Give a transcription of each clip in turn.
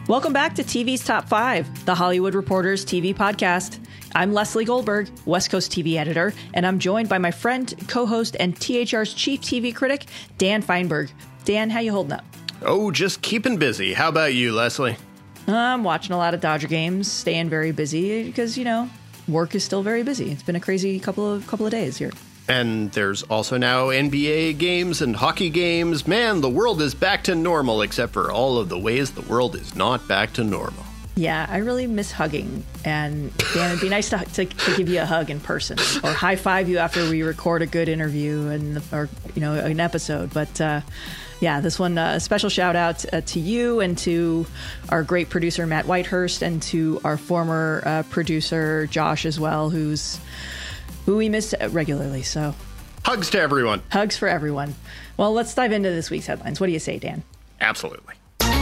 Welcome back to TV's Top 5, the Hollywood Reporter's TV podcast. I'm Leslie Goldberg, West Coast TV editor, and I'm joined by my friend, co-host, and THR's chief TV critic, Dan Feinberg. Dan, how you holding up? Oh, just keeping busy. How about you, Leslie? I'm watching a lot of Dodger games, staying very busy because, work is still very busy. It's been a crazy couple of days here. And there's also now NBA games and hockey games. Man, the world is back to normal, except for all of the ways the world is not back to normal. Yeah, I really miss hugging. And Dan, it'd be nice to give you a hug in person or high five you after we record a good interview or an episode. But yeah, this one, a special shout out to you and to our great producer, Matt Whitehurst, and to our former producer, Josh, as well, who we miss regularly. So hugs to everyone. Hugs for everyone. Well, let's dive into this week's headlines. What do you say, Dan? Absolutely.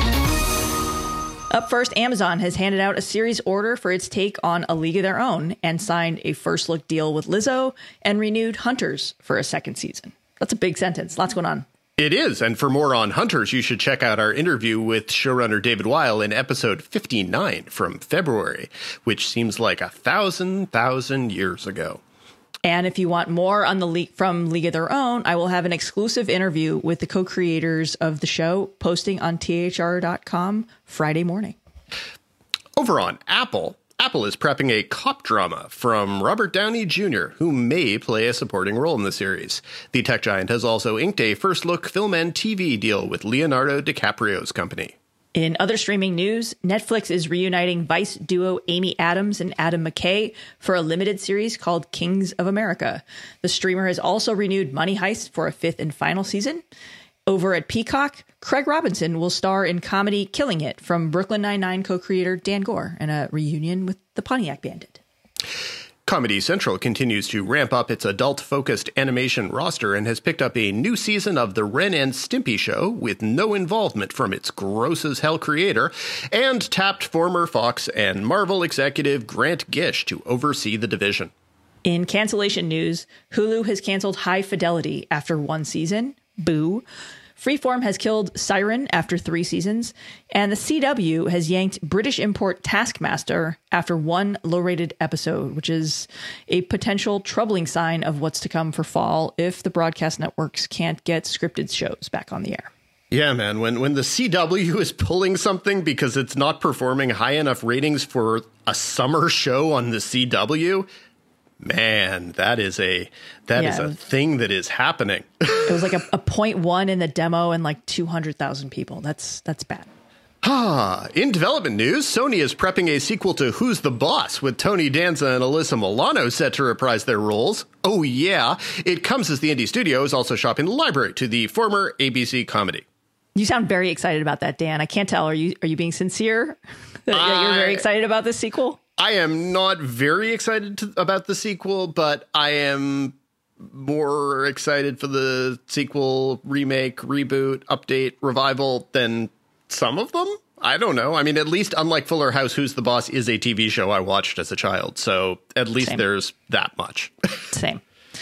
Up first, Amazon has handed out a series order for its take on A League of Their Own and signed a first look deal with Lizzo and renewed Hunters for a second season. That's a big sentence. Lots going on. It is. And for more on Hunters, you should check out our interview with showrunner David Weil in episode 59 from February, which seems like 1,000 years ago. And if you want more on from League of Their Own, I will have an exclusive interview with the co-creators of the show posting on THR.com Friday morning. Over on Apple is prepping a cop drama from Robert Downey Jr., who may play a supporting role in the series. The tech giant has also inked a first-look film and TV deal with Leonardo DiCaprio's company. In other streaming news, Netflix is reuniting Vice duo Amy Adams and Adam McKay for a limited series called Kings of America. The streamer has also renewed Money Heist for a fifth and final season. Over at Peacock, Craig Robinson will star in comedy Killing It from Brooklyn Nine-Nine co-creator Dan Gore and a reunion with the Pontiac Bandit. Comedy Central continues to ramp up its adult-focused animation roster and has picked up a new season of The Ren and Stimpy Show with no involvement from its gross-as-hell creator, and tapped former Fox and Marvel executive Grant Gish to oversee the division. In cancellation news, Hulu has canceled High Fidelity after one season. Boo. Freeform has killed Siren after 3 seasons, and the CW has yanked British import Taskmaster after one low-rated episode, which is a potential troubling sign of what's to come for fall if the broadcast networks can't get scripted shows back on the air. Yeah, man, when the CW is pulling something because it's not performing high enough ratings for a summer show on the CW, man, that is a thing that is happening. It was like a 0.1 in the demo and like 200,000 people. That's bad. In development news, Sony is prepping a sequel to Who's the Boss with Tony Danza and Alyssa Milano set to reprise their roles. Oh yeah, it comes as the indie studio is also shopping the library to the former ABC comedy. You sound very excited about that, Dan. I can't tell. Are you being sincere that you're very excited about this sequel? I am not very excited about the sequel, but I am more excited for the sequel, remake, reboot, update, revival than some of them. I don't know. I mean, at least unlike Fuller House, Who's the Boss is a TV show I watched as a child. So at least There's that much. Same.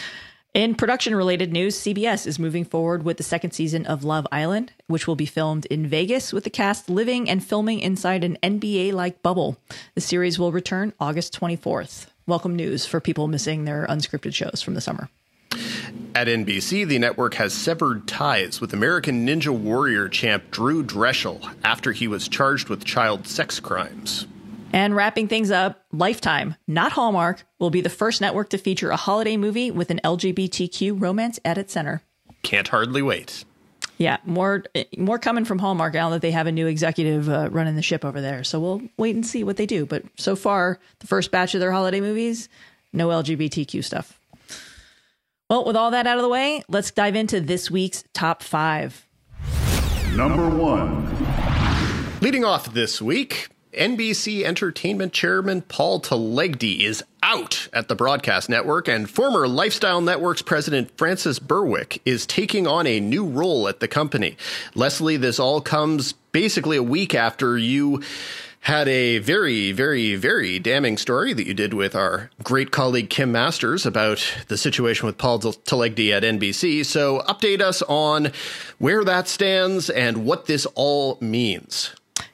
In production-related news, CBS is moving forward with the second season of Love Island, which will be filmed in Vegas with the cast living and filming inside an NBA-like bubble. The series will return August 24th. Welcome news for people missing their unscripted shows from the summer. At NBC, the network has severed ties with American Ninja Warrior champ Drew Dreshel after he was charged with child sex crimes. And wrapping things up, Lifetime, not Hallmark, will be the first network to feature a holiday movie with an LGBTQ romance at its center. Can't hardly wait. Yeah, more coming from Hallmark now that they have a new executive running the ship over there. So we'll wait and see what they do. But so far, the first batch of their holiday movies, no LGBTQ stuff. Well, with all that out of the way, let's dive into this week's top 5. Number 1. Leading off this week, NBC Entertainment Chairman Paul Telegdi is out at the broadcast network, and former Lifestyle Network's president Francis Berwick is taking on a new role at the company. Leslie, this all comes basically a week after you had a very, very, very damning story that you did with our great colleague Kim Masters about the situation with Paul Telegdi at NBC. So update us on where that stands and what this all means.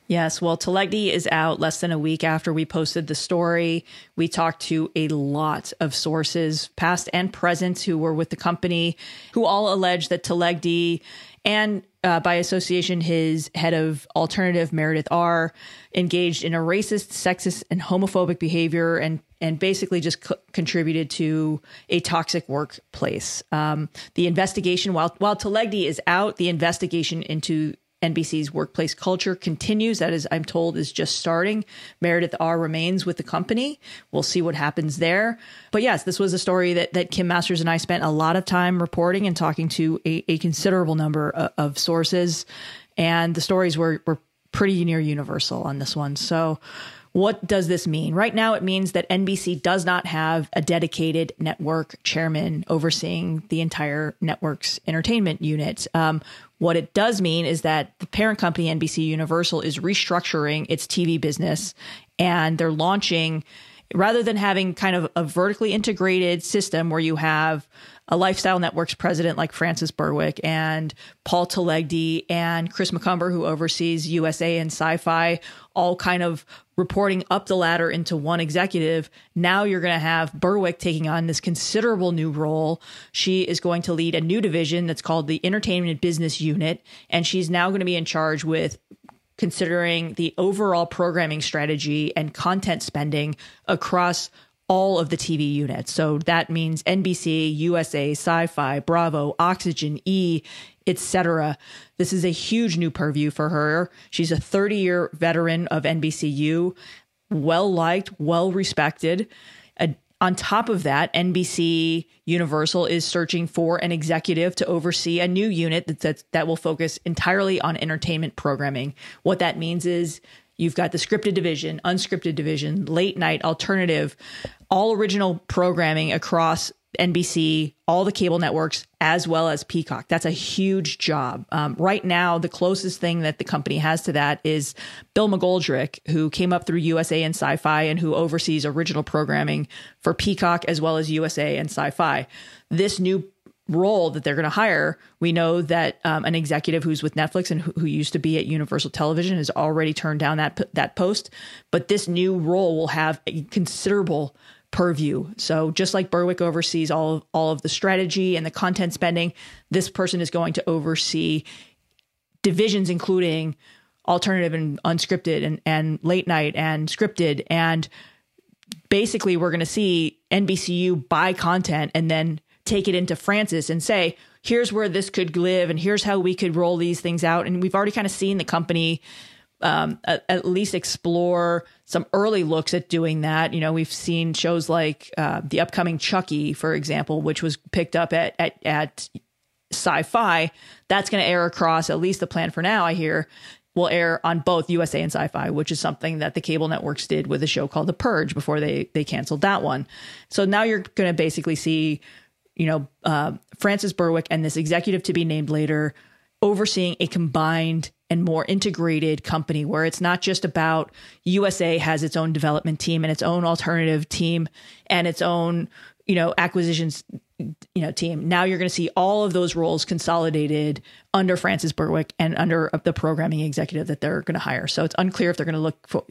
Yes, well, Telegdi is out less than a week after we posted the story. We talked to a lot of sources, past and present, who were with the company, who all allege that Telegdi and by association, his head of alternative, Meredith R., engaged in a racist, sexist, and homophobic behavior and basically just contributed to a toxic workplace. The investigation, while Telegdi is out, the investigation into NBC's workplace culture continues. That is, I'm told, is just starting. Meredith R. remains with the company. We'll see what happens there. But yes, this was a story that Kim Masters and I spent a lot of time reporting and talking to a considerable number of sources. And the stories were pretty near universal on this one. So what does this mean? Right now, it means that NBC does not have a dedicated network chairman overseeing the entire network's entertainment unit. What it does mean is that the parent company, NBC Universal, is restructuring its TV business, and they're launching, rather than having kind of a vertically integrated system where you have a Lifestyle Networks president like Frances Berwick and Paul Telegdi and Chris McCumber, who oversees USA and Sci-Fi, all kind of reporting up the ladder into one executive. Now you're going to have Berwick taking on this considerable new role. She is going to lead a new division that's called the Entertainment Business Unit, and she's now going to be in charge with considering the overall programming strategy and content spending across all of the TV units. So that means NBC, USA, Sci-Fi, Bravo, Oxygen, E, etc. This is a huge new purview for her. She's a 30-year veteran of NBCU, well-liked, well-respected. On top of that, NBC Universal is searching for an executive to oversee a new unit that will focus entirely on entertainment programming. What that means is you've got the scripted division, unscripted division, late night, alternative, all original programming across NBC, all the cable networks, as well as Peacock. That's a huge job. Right now, the closest thing that the company has to that is Bill McGoldrick, who came up through USA and Sci-Fi and who oversees original programming for Peacock as well as USA and Sci-Fi. This new role that they're going to hire, we know that an executive who's with Netflix and who used to be at Universal Television has already turned down that post. But this new role will have a considerable purview. So just like Berwick oversees all of the strategy and the content spending, this person is going to oversee divisions including alternative and unscripted and late night and scripted. And basically we're going to see NBCU buy content and then take it into Francis and say, here's where this could live and here's how we could roll these things out. And we've already kind of seen the company at least explore some early looks at doing that. You know, we've seen shows like the upcoming Chucky, for example, which was picked up at Sci-Fi. That's going to air across, at least the plan for now, I hear, will air on both USA and Sci-Fi, which is something that the cable networks did with a show called The Purge before they canceled that one. So now you're going to basically see, Frances Berwick and this executive to be named later overseeing a combined and more integrated company where it's not just about USA has its own development team and its own alternative team and its own, acquisitions, team. Now you're going to see all of those roles consolidated under Frances Berwick and under the programming executive that they're going to hire. So it's unclear if they're going to look for,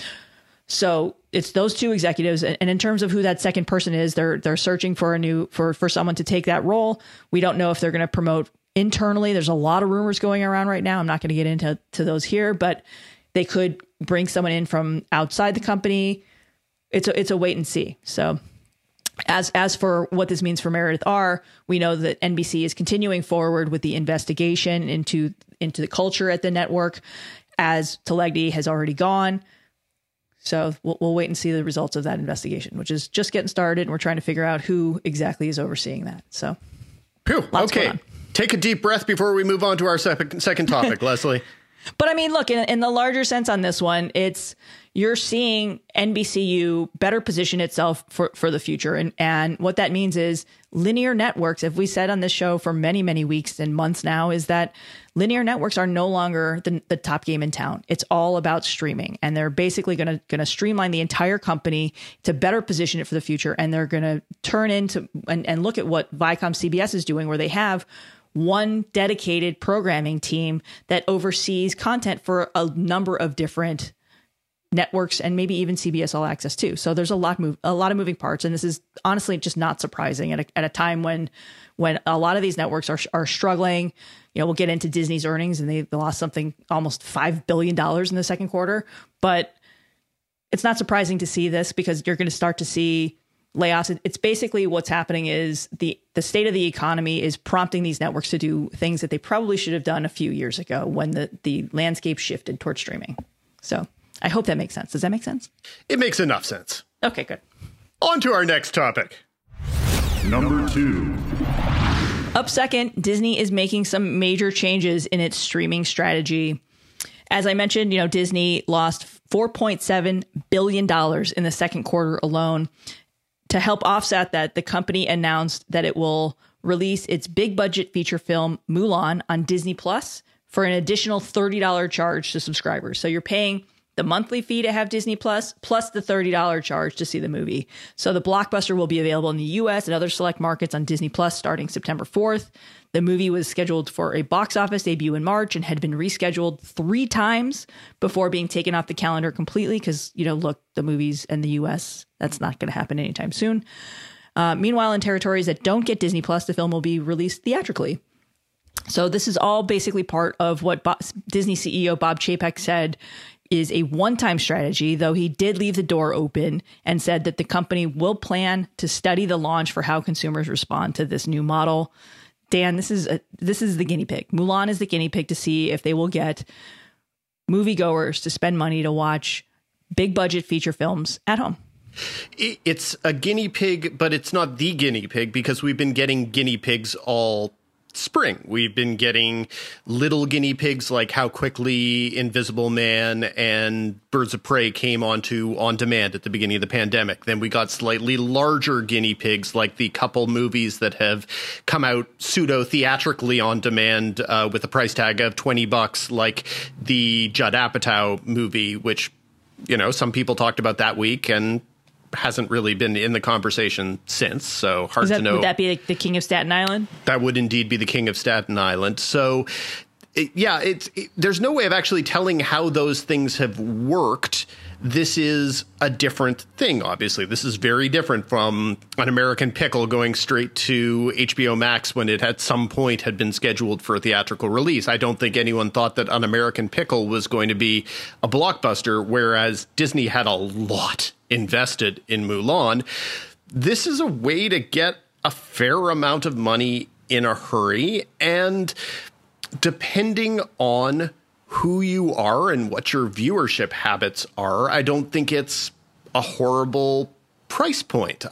So it's those two executives. And in terms of who that second person is, they're searching for for someone to take that role. We don't know if they're going to promote internally. There's a lot of rumors going around right now. I'm not going to get into those here, but they could bring someone in from outside the company. It's a wait and see. So as for what this means for Meredith R., we know that NBC is continuing forward with the investigation into the culture at the network, as Telegdi has already gone. So we'll wait and see the results of that investigation, which is just getting started. And we're trying to figure out who exactly is overseeing that. So, okay. Take a deep breath before we move on to our second topic, Leslie. But I mean, look, in the larger sense on this one, you're seeing NBCU better position itself for the future. And what that means is linear networks, as we said on this show for many, many weeks and months now, is that linear networks are no longer the top game in town. It's all about streaming. And they're basically going to streamline the entire company to better position it for the future. And they're going to turn into and look at what Viacom CBS is doing, where they have one dedicated programming team that oversees content for a number of different networks and maybe even CBS All Access too. So there's a lot of moving parts. And this is honestly just not surprising at a time when a lot of these networks are struggling. You know, we'll get into Disney's earnings, and they lost something almost $5 billion in the second quarter. But it's not surprising to see this, because you're going to start to see layoffs. It's basically what's happening is the state of the economy is prompting these networks to do things that they probably should have done a few years ago when the landscape shifted towards streaming. So I hope that makes sense. Does that make sense? It makes enough sense. Okay, good. On to our next topic. Number 2. Up second, Disney is making some major changes in its streaming strategy. As I mentioned, Disney lost $4.7 billion in the second quarter alone. To help offset that, the company announced that it will release its big budget feature film Mulan on Disney Plus for an additional $30 charge to subscribers. So you're paying the monthly fee to have Disney Plus the $30 charge to see the movie. So the blockbuster will be available in the US and other select markets on Disney Plus starting September 4th. The movie was scheduled for a box office debut in March and had been rescheduled 3 times before being taken off the calendar completely because, look, the movies in the US, that's not going to happen anytime soon. Meanwhile, in territories that don't get Disney Plus, the film will be released theatrically. So this is all basically part of what Disney CEO Bob Chapek said is a one-time strategy, though he did leave the door open and said that the company will plan to study the launch for how consumers respond to this new model. Dan, this is the guinea pig. Mulan is the guinea pig to see if they will get moviegoers to spend money to watch big budget feature films at home. It's a guinea pig, but it's not the guinea pig, because we've been getting guinea pigs all spring. We've been getting little guinea pigs like how quickly Invisible Man and Birds of Prey came onto on demand at the beginning of the pandemic. Then we got slightly larger guinea pigs like the couple movies that have come out pseudo theatrically on demand with a price tag of $20, like the Judd Apatow movie, which, some people talked about that week and hasn't really been in the conversation since, so hard to know. Would that be like the King of Staten Island? That would indeed be the King of Staten Island. So, there's no way of actually telling how those things have worked. This is a different thing, obviously. This is very different from An American Pickle going straight to HBO Max when it at some point had been scheduled for a theatrical release. I don't think anyone thought that An American Pickle was going to be a blockbuster, whereas Disney had a lot invested in Mulan. This is a way to get a fair amount of money in a hurry, and depending on who you are and what your viewership habits are, I don't think it's a horrible price point.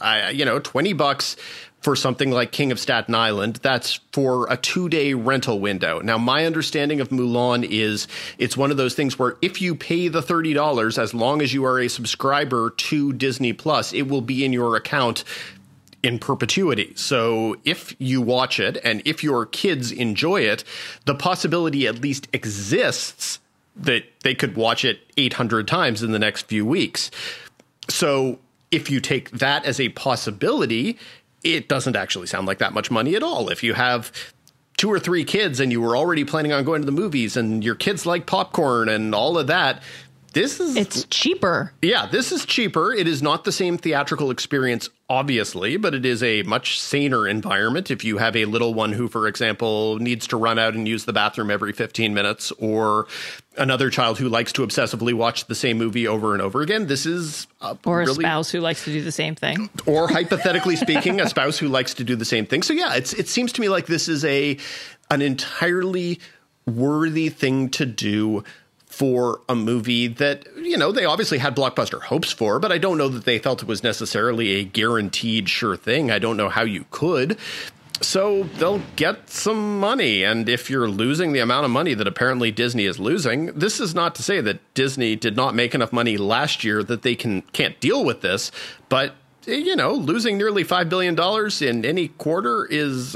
$20 for something like King of Staten Island, that's for a 2-day rental window. Now, my understanding of Mulan is it's one of those things where if you pay the $30, as long as you are a subscriber to Disney Plus, it will be in your account in perpetuity. So if you watch it and if your kids enjoy it, the possibility at least exists that they could watch it 800 times in the next few weeks. So if you take that as a possibility, it doesn't actually sound like that much money at all. If you have 2 or 3 kids and you were already planning on going to the movies and your kids like popcorn and all of that, it's cheaper. Yeah, this is cheaper. It is not the same theatrical experience, obviously, but it is a much saner environment. If you have a little one who, for example, needs to run out and use the bathroom every 15 minutes, or another child who likes to obsessively watch the same movie over and over again, this is or a spouse who likes to do the same thing. Or hypothetically speaking, a spouse who likes to do the same thing. So yeah, it seems to me like this is an entirely worthy thing to do for a movie that, they obviously had blockbuster hopes for, but I don't know that they felt it was necessarily a guaranteed sure thing. I don't know how you could. So they'll get some money. And if you're losing the amount of money that apparently Disney is losing, this is not to say that Disney did not make enough money last year that they can't deal with this. But, losing nearly $5 billion in any quarter is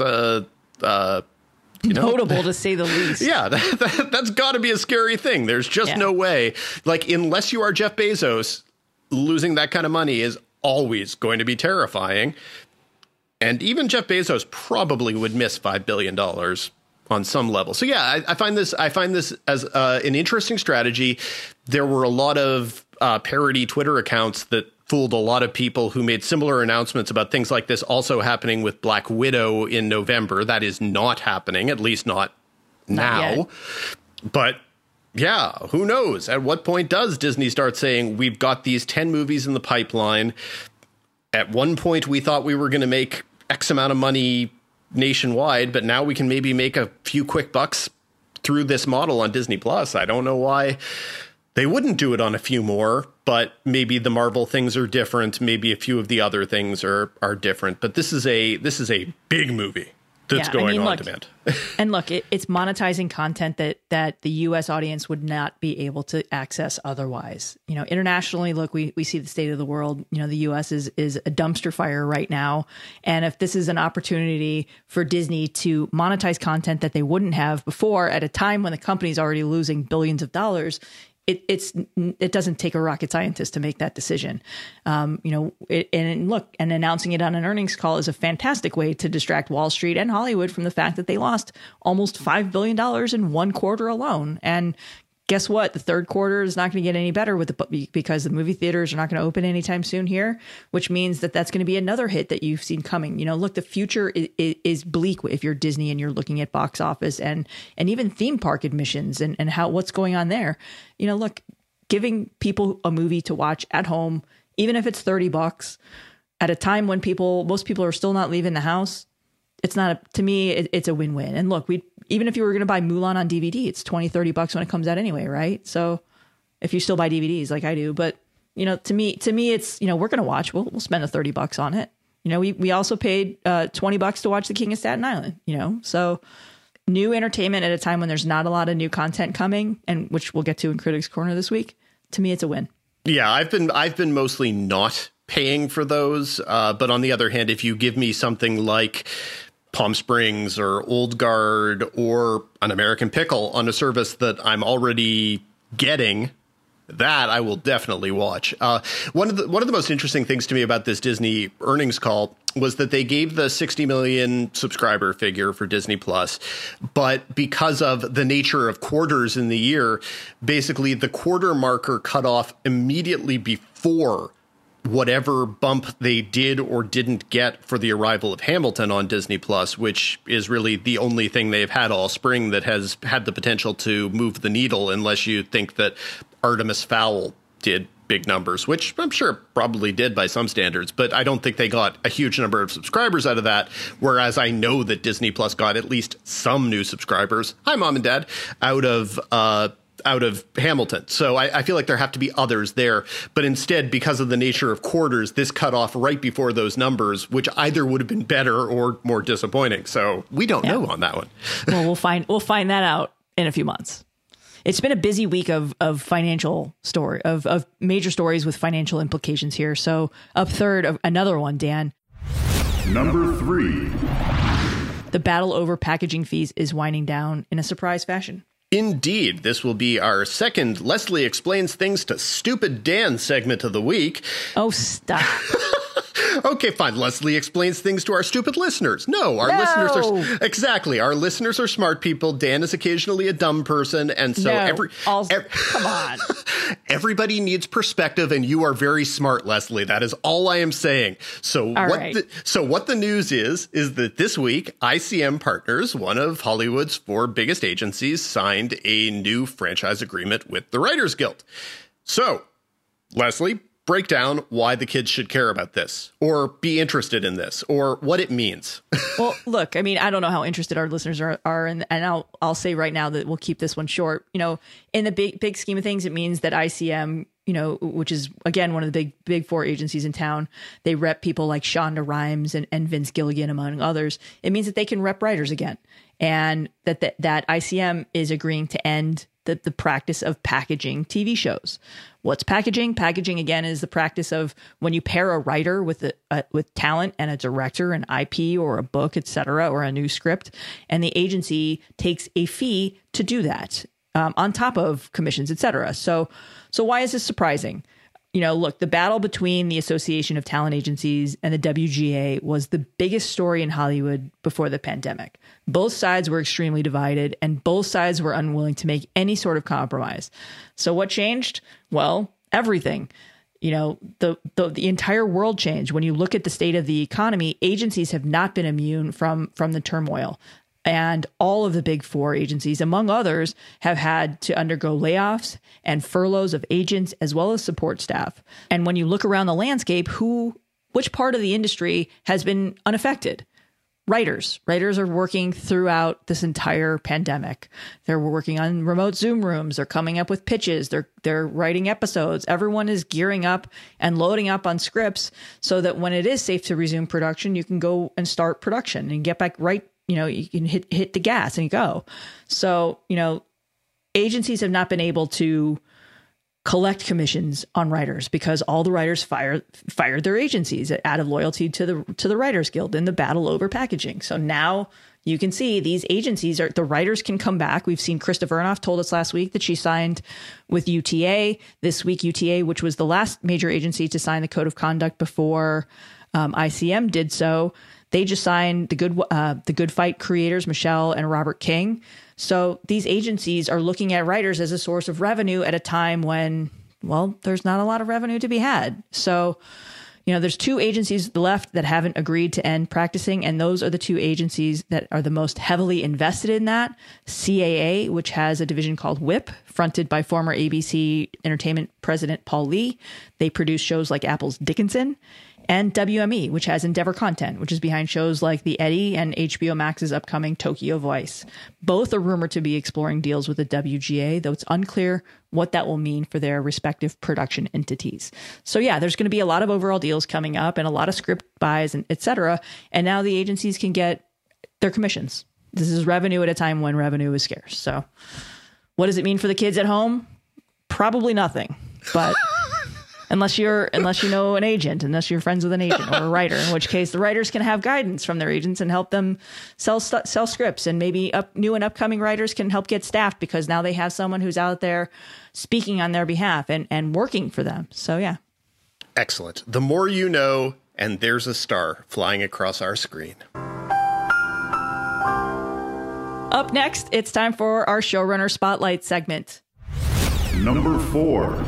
notable, to say the least. Yeah, that's got to be a scary thing. There's just no way. Like, unless you are Jeff Bezos, losing that kind of money is always going to be terrifying. And even Jeff Bezos probably would miss $5 billion on some level. So yeah, I find this as an interesting strategy. There were a lot of parody Twitter accounts that fooled a lot of people who made similar announcements about things like this also happening with Black Widow in November. That is not happening, at least not now. But yeah, who knows? At what point does Disney start saying, we've got these 10 movies in the pipeline? At one point, we thought we were going to make X amount of money nationwide, but now we can maybe make a few quick bucks through this model on Disney Plus. I don't know why they wouldn't do it on a few more, but maybe the Marvel things are different. Maybe a few of the other things are different. But this is a big movie that's going on demand. And look, it's monetizing content that the U.S. audience would not be able to access otherwise. You know, internationally, look, we see the state of the world. You know, the U.S. is a dumpster fire right now. And if this is an opportunity for Disney to monetize content that they wouldn't have before at a time when the company's already losing billions of dollars, it doesn't take a rocket scientist to make that decision. And announcing it on an earnings call is a fantastic way to distract Wall Street and Hollywood from the fact that they lost almost $5 billion in one quarter alone. And guess what? The third quarter is not going to get any better because the movie theaters are not going to open anytime soon here, which means that that's going to be another hit that you've seen coming. You know, look, the future is bleak if you're Disney and you're looking at box office and even theme park admissions and what's going on there. You know, look, giving people a movie to watch at home, even if it's $30 at a time when most people are still not leaving the house. To me, it's a win-win. And look, even if you were going to buy Mulan on DVD, it's $20-$30 when it comes out anyway, right? So if you still buy DVDs like I do, but you know, to me, it's, you know, we're going to watch, we'll spend $30 on it. You know, we also paid $20 to watch The King of Staten Island, you know, so new entertainment at a time when there's not a lot of new content coming, and which we'll get to in Critics Corner this week. To me, it's a win. Yeah, I've been mostly not paying for those. But on the other hand, if you give me something like Palm Springs or Old Guard or An American Pickle on a service that I'm already getting, that I will definitely watch. One of the most interesting things to me about this Disney earnings call was that they gave the 60 million subscriber figure for Disney Plus, but because of the nature of quarters in the year, basically the quarter marker cut off immediately before whatever bump they did or didn't get for the arrival of Hamilton on Disney Plus, which is really the only thing they've had all spring that has had the potential to move the needle, unless you think that Artemis Fowl did big numbers, which I'm sure probably did by some standards, but I don't think they got a huge number of subscribers out of that. Whereas I know that Disney Plus got at least some new subscribers. Hi, Mom and Dad, out of Hamilton. So I feel like there have to be others there. But instead, because of the nature of quarters, this cut off right before those numbers, which either would have been better or more disappointing. So we don't know on that one. Well, we'll find that out in a few months. It's been a busy week of financial story, of major stories with financial implications here. So up third, of another one, Dan. Number 3. The battle over packaging fees is winding down in a surprise fashion. Indeed, this will be our second Leslie Explains Things to Stupid Dan segment of the week. Oh, stop. Okay, fine. Leslie explains things to our stupid listeners. No, our listeners are... Exactly. Our listeners are smart people. Dan is occasionally a dumb person. And so come on. Everybody needs perspective, and you are very smart, Leslie. That is all I am saying. So what the news is that this week, ICM Partners, one of Hollywood's 4 biggest agencies, signed a new franchise agreement with the Writers Guild. So, Leslie, break down why the kids should care about this or be interested in this or what it means. Well, look, I mean, I don't know how interested our listeners are and I'll say right now that we'll keep this one short. You know, in the big scheme of things, it means that ICM, you know, which is, again, one of the big 4 agencies in town, they rep people like Shonda Rhimes and Vince Gilligan, among others. It means that they can rep writers again, and that ICM is agreeing to end the practice of packaging TV shows. What's packaging? Packaging, again, is the practice of when you pair a writer with talent and a director, an IP or a book, etc., or a new script, and the agency takes a fee to do that on top of commissions, etc. So why is this surprising? look, the battle between the Association of Talent Agencies and the WGA was the biggest story in Hollywood before the pandemic. Both sides were extremely divided, and both sides were unwilling to make any sort of compromise. So what changed? Well, everything. The entire world changed. When you look at the state of the economy, agencies have not been immune from the turmoil. And all of the big four agencies, among others, have had to undergo layoffs and furloughs of agents as well as support staff. And when you look around the landscape, which part of the industry has been unaffected? Writers. Writers are working throughout this entire pandemic. They're working on remote Zoom rooms. They're coming up with pitches. They're writing episodes. Everyone is gearing up and loading up on scripts so that when it is safe to resume production, you can go and start production and get back right. You can hit the gas and go. So, agencies have not been able to collect commissions on writers because all the writers fired their agencies out of loyalty to the Writers Guild in the battle over packaging. So now you can see these agencies the writers can come back. We've seen Krista Vernoff told us last week that she signed with UTA. This week, UTA, which was the last major agency to sign the code of conduct before ICM did so, they just signed the Good Fight creators, Michelle and Robert King. So these agencies are looking at writers as a source of revenue at a time when, well, there's not a lot of revenue to be had. So, there's two agencies left that haven't agreed to end practicing, and those are the two agencies that are the most heavily invested in that. CAA, which has a division called WHIP, fronted by former ABC Entertainment president Paul Lee. They produce shows like Apple's Dickinson. And WME, which has Endeavor Content, which is behind shows like The Eddie and HBO Max's upcoming Tokyo Vice. Both are rumored to be exploring deals with the WGA, though it's unclear what that will mean for their respective production entities. So yeah, there's going to be a lot of overall deals coming up and a lot of script buys and et cetera. And now the agencies can get their commissions. This is revenue at a time when revenue is scarce. So what does it mean for the kids at home? Probably nothing, but... Unless you know an agent, unless you're friends with an agent or a writer, in which case the writers can have guidance from their agents and help them sell scripts, and maybe new and upcoming writers can help get staffed because now they have someone who's out there speaking on their behalf and working for them. So, yeah. Excellent. The more you know, and there's a star flying across our screen. Up next, it's time for our showrunner spotlight segment. Number 4.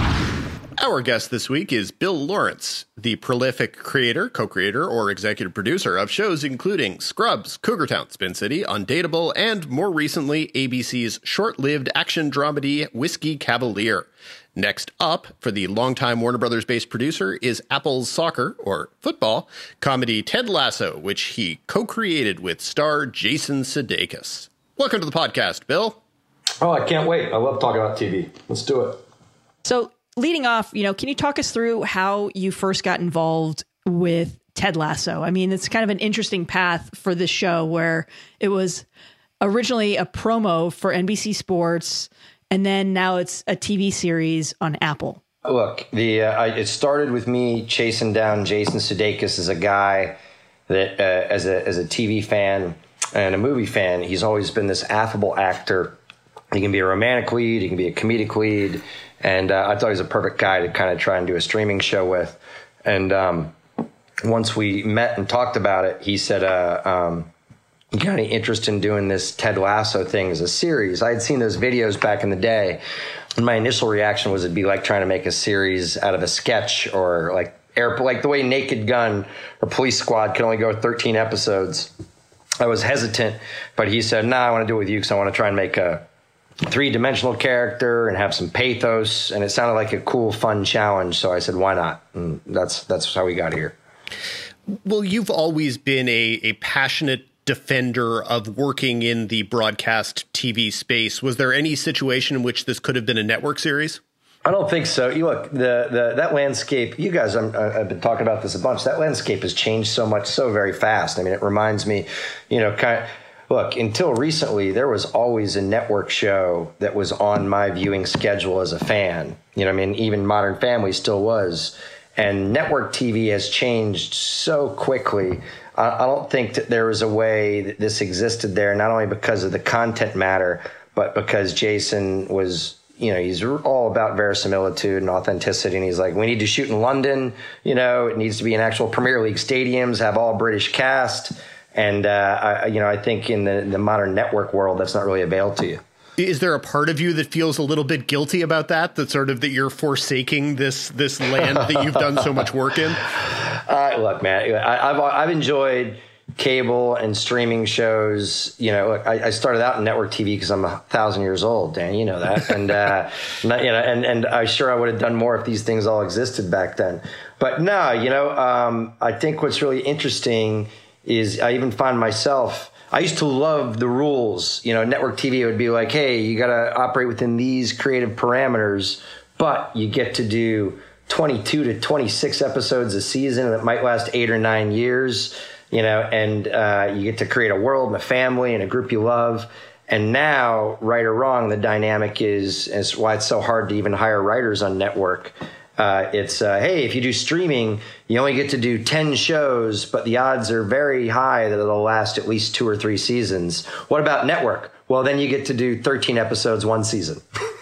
Our guest this week is Bill Lawrence, the prolific creator, co-creator, or executive producer of shows including Scrubs, Cougar Town, Spin City, Undateable, and more recently, ABC's short-lived action dramedy Whiskey Cavalier. Next up, for the longtime Warner Brothers-based producer, is Apple's soccer, or football, comedy Ted Lasso, which he co-created with star Jason Sudeikis. Welcome to the podcast, Bill. Oh, I can't wait. I love talking about TV. Let's do it. So, leading off, can you talk us through how you first got involved with Ted Lasso? I mean, it's kind of an interesting path for this show where it was originally a promo for NBC Sports, and then now it's a TV series on Apple. Look, it started with me chasing down Jason Sudeikis as a guy that, as a TV fan and a movie fan, he's always been this affable actor. He can be a romantic lead, he can be a comedic lead. And I thought he was a perfect guy to kind of try and do a streaming show with. And once we met and talked about it, he said, you got any interest in doing this Ted Lasso thing as a series? I had seen those videos back in the day. And my initial reaction was it'd be like trying to make a series out of a sketch, or like the way Naked Gun or Police Squad could only go 13 episodes. I was hesitant, but he said, I want to do it with you because I want to try and make a three-dimensional character and have some pathos, and it sounded like a cool, fun challenge. So I said, why not? And that's how we got here. Well, you've always been a passionate defender of working in the broadcast TV space. Was there any situation in which this could have been a network series? I don't think so. You look, that landscape, you guys, I've been talking about this a bunch. That landscape has changed so much, so very fast. I mean, it reminds me, look, until recently, there was always a network show that was on my viewing schedule as a fan. Even Modern Family still was. And network TV has changed so quickly. I don't think that there was a way that this existed there, not only because of the content matter, but because Jason was he's all about verisimilitude and authenticity. And he's like, we need to shoot in London. It needs to be in actual Premier League stadiums, have all British cast. And, I think in the modern network world, that's not really available to you. Is there a part of you that feels a little bit guilty about that sort of that you're forsaking this land that you've done so much work in? Look, man, I've enjoyed cable and streaming shows. Look, I started out in network TV because I'm 1,000 years old, Dan. You know that, and and I'm sure I would have done more if these things all existed back then. But no, I think what's really interesting is I even find myself. I used to love the rules. Network TV would be like, hey, you got to operate within these creative parameters, but you get to do 22 to 26 episodes a season that might last 8 or 9 years, and you get to create a world and a family and a group you love. And now, right or wrong, the dynamic is why it's so hard to even hire writers on network. It's, hey, if you do streaming, you only get to do 10 shows, but the odds are very high that it'll last at least 2 or 3 seasons. What about network? Well, then you get to do 13 episodes one season.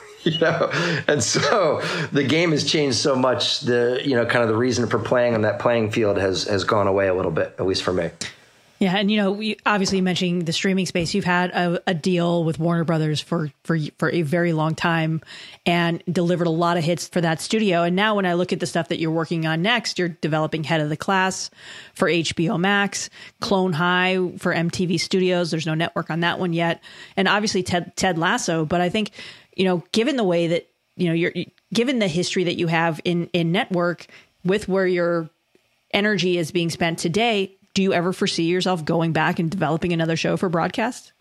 And so the game has changed so much. Kind of the reason for playing on that playing field has gone away a little bit, at least for me. Yeah, and we obviously mentioning the streaming space, you've had a deal with Warner Brothers for a very long time and delivered a lot of hits for that studio. And now when I look at the stuff that you're working on next, you're developing Head of the Class for HBO Max, Clone High for MTV Studios. There's no network on that one yet, and obviously Ted Lasso. But I think given the way that given the history that you have in network with where your energy is being spent today. Do you ever foresee yourself going back and developing another show for broadcast?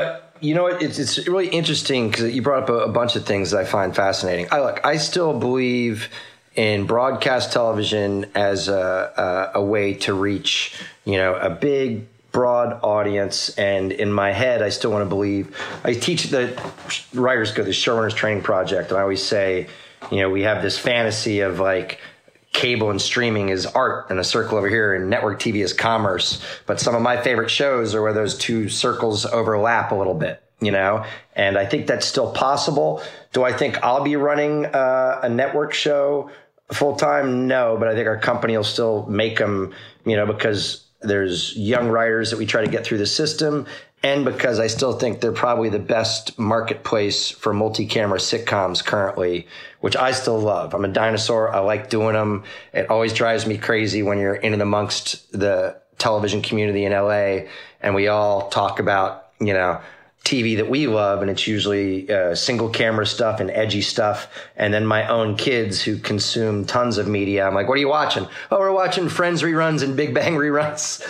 It's really interesting because you brought up a bunch of things that I find fascinating. I still believe in broadcast television as a way to reach, a big, broad audience. And in my head, I still want to believe. I teach the Writers Go, the Showrunners Training Project, and I always say, we have this fantasy of like, cable and streaming is art and a circle over here, and network TV is commerce. But some of my favorite shows are where those two circles overlap a little bit, and I think that's still possible. Do I think I'll be running a network show full time? No, but I think our company will still make them, because there's young writers that we try to get through the system. And because I still think they're probably the best marketplace for multi-camera sitcoms currently, which I still love. I'm a dinosaur. I like doing them. It always drives me crazy when you're in and amongst the television community in LA and we all talk about, TV that we love, and it's usually single camera stuff and edgy stuff. And then my own kids who consume tons of media. I'm like, what are you watching? Oh, we're watching Friends reruns and Big Bang reruns,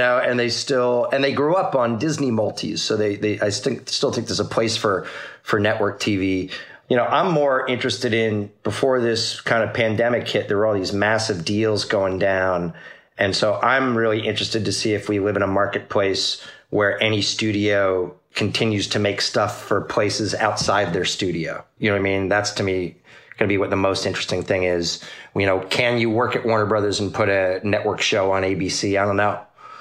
and they grew up on Disney multis. So I still think there's a place for network TV. I'm more interested in, before this kind of pandemic hit, there were all these massive deals going down. And so I'm really interested to see if we live in a marketplace where any studio continues to make stuff for places outside their studio. You know what I mean? That's, to me, going to be what the most interesting thing is. Can you work at Warner Brothers and put a network show on ABC? I don't know.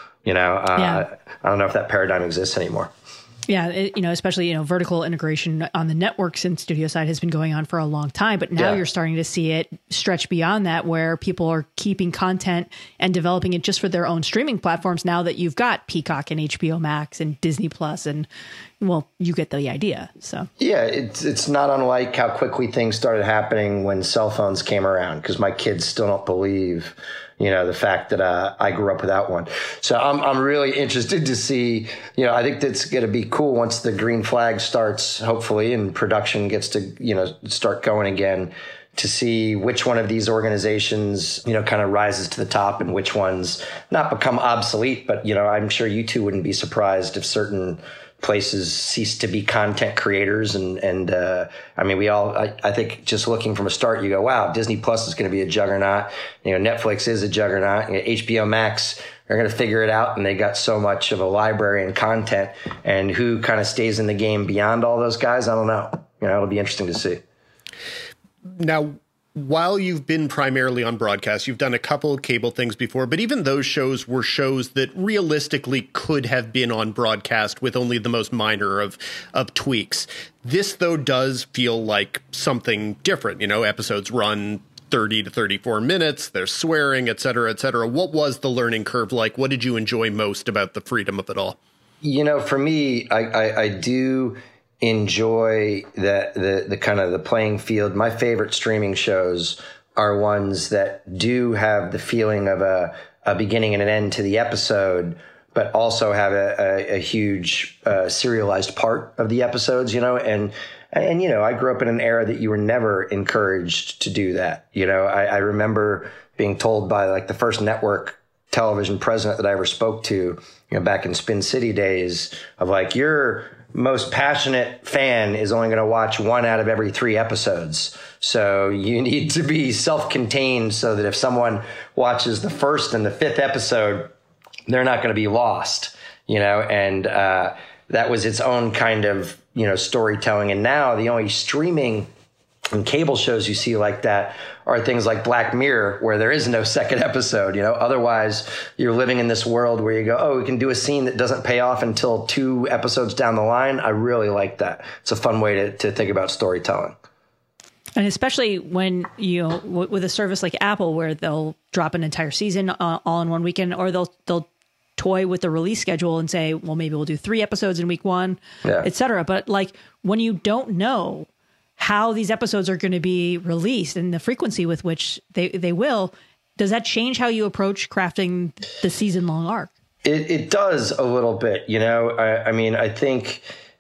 I don't know if that paradigm exists anymore. Yeah, especially, vertical integration on the networks and studio side has been going on for a long time. But now you're starting to see it stretch beyond that, where people are keeping content and developing it just for their own streaming platforms now that you've got Peacock and HBO Max and Disney Plus. And, well, you get the idea. So, yeah, it's not unlike how quickly things started happening when cell phones came around, because my kids still don't believe the fact that I grew up without one. So I'm really interested to see, I think that's going to be cool once the green flag starts, hopefully, and production gets to, start going again, to see which one of these organizations, kind of rises to the top and which ones not become obsolete. But, I'm sure you two wouldn't be surprised if certain places cease to be content creators. And I think just looking from a start, you go, wow, Disney Plus is going to be a juggernaut. Netflix is a juggernaut. HBO Max are going to figure it out. And they got so much of a library and content, and who kind of stays in the game beyond all those guys, I don't know. It'll be interesting to see. Now, while you've been primarily on broadcast, you've done a couple of cable things before, but even those shows were shows that realistically could have been on broadcast with only the most minor of tweaks. This, though, does feel like something different. You know, episodes run 30 to 34 minutes, there's swearing, et cetera, et cetera. What was the learning curve like? What did you enjoy most about the freedom of it all? You know, for me, I do enjoy the kind of the playing field. My favorite streaming shows are ones that do have the feeling of a beginning and an end to the episode, but also have a huge serialized part of the episodes, you know, and you know, I grew up in an era that you were never encouraged to do that. You know, I remember being told by like the first network television president that I ever spoke to, you know, back in Spin City days, of like, your most passionate fan is only going to watch 1 out of every 3 episodes. So you need to be self-contained so that if someone watches the 1st and the 5th episode, they're not going to be lost, you know, and that was its own kind of, you know, storytelling. And now the only streaming and cable shows you see like that are things like Black Mirror, where there is no 2nd episode, you know. Otherwise, you're living in this world where you go, oh, we can do a scene that doesn't pay off until 2 episodes down the line. I really like that. It's a fun way to think about storytelling. And especially when, you know, with a service like Apple, where they'll drop an entire season all in one weekend, or they'll toy with the release schedule and say, well, maybe we'll do 3 episodes in week 1, et cetera. But like, when you don't know how these episodes are going to be released and the frequency with which they will, does that change how you approach crafting the season long arc? It does a little bit, you know. I mean, I think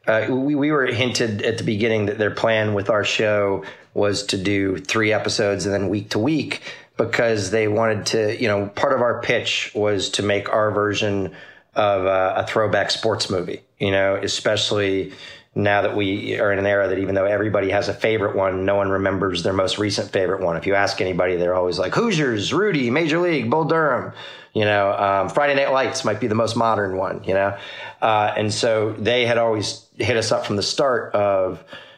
we were hinted at the beginning that their plan with our show was to do 3 episodes and then week to week, because they wanted to, you know, part of our pitch was to make our version of a throwback sports movie, you know, especially now that we are in an era that even though everybody has a favorite one, no one remembers their most recent favorite one. If you ask anybody, they're always like Hoosiers, Rudy, Major League, Bull Durham, you know, Friday Night Lights might be the most modern one, you know. And so they had always hit us up from the start of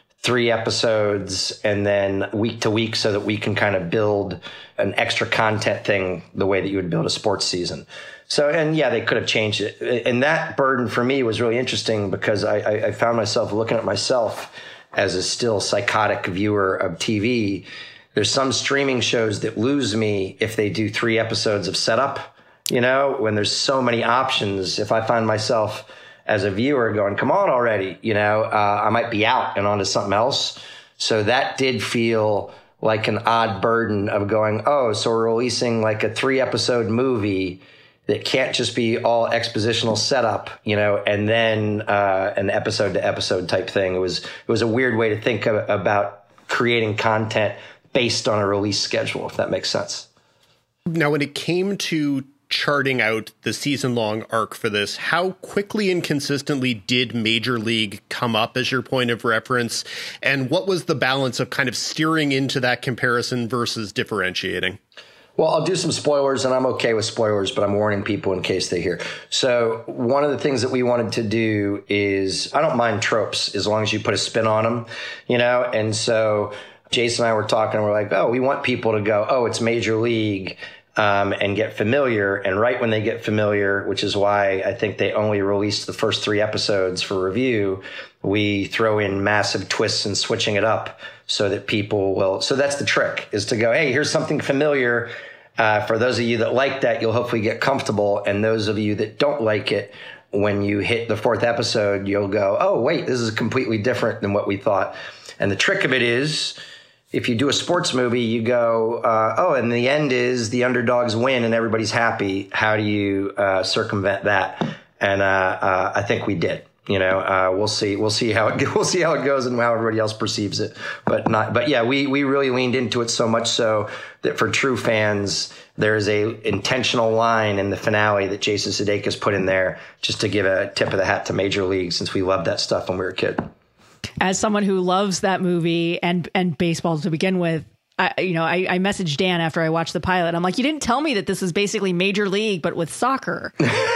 3 episodes and then week to week, so that we can kind of build an extra content thing the way that you would build a sports season. So, and yeah, they could have changed it. And that burden for me was really interesting, because I found myself looking at myself as a still psychotic viewer of TV. There's some streaming shows that lose me if they do 3 episodes of setup, you know, when there's so many options. If I find myself as a viewer going, come on already, you know, I might be out and onto something else. So that did feel like an odd burden of going, oh, so we're releasing like a 3 episode movie that can't just be all expositional setup, you know, and then an episode to episode type thing. It was a weird way to think about creating content based on a release schedule, if that makes sense. Now, when it came to charting out the season-long arc for this, how quickly and consistently did Major League come up as your point of reference? And what was the balance of kind of steering into that comparison versus differentiating? Well, I'll do some spoilers, and I'm okay with spoilers, but I'm warning people in case they hear. So one of the things that we wanted to do is, I don't mind tropes as long as you put a spin on them, you know? And so Jason and I were talking, and we're like, oh, we want people to go, oh, it's Major League, and get familiar. And right when they get familiar, which is why I think they only released the first 3 episodes for review, we throw in massive twists and switching it up so that people will. So that's the trick, is to go, hey, here's something familiar. For those of you that like that, you'll hopefully get comfortable. And those of you that don't like it, when you hit the 4th episode, you'll go, oh, wait, this is completely different than what we thought. And the trick of it is, if you do a sports movie, you go, oh, and the end is the underdogs win and everybody's happy. How do you circumvent that? And I think we did. You know, we'll see how it goes and how everybody else perceives it. But yeah, we really leaned into it so much so that for true fans, there's a intentional line in the finale that Jason Sudeikis put in there just to give a tip of the hat to Major League, since we loved that stuff when we were a kid. As someone who loves that movie and baseball to begin with, I messaged Dan after I watched the pilot. I'm like, you didn't tell me that this is basically Major League, but with soccer.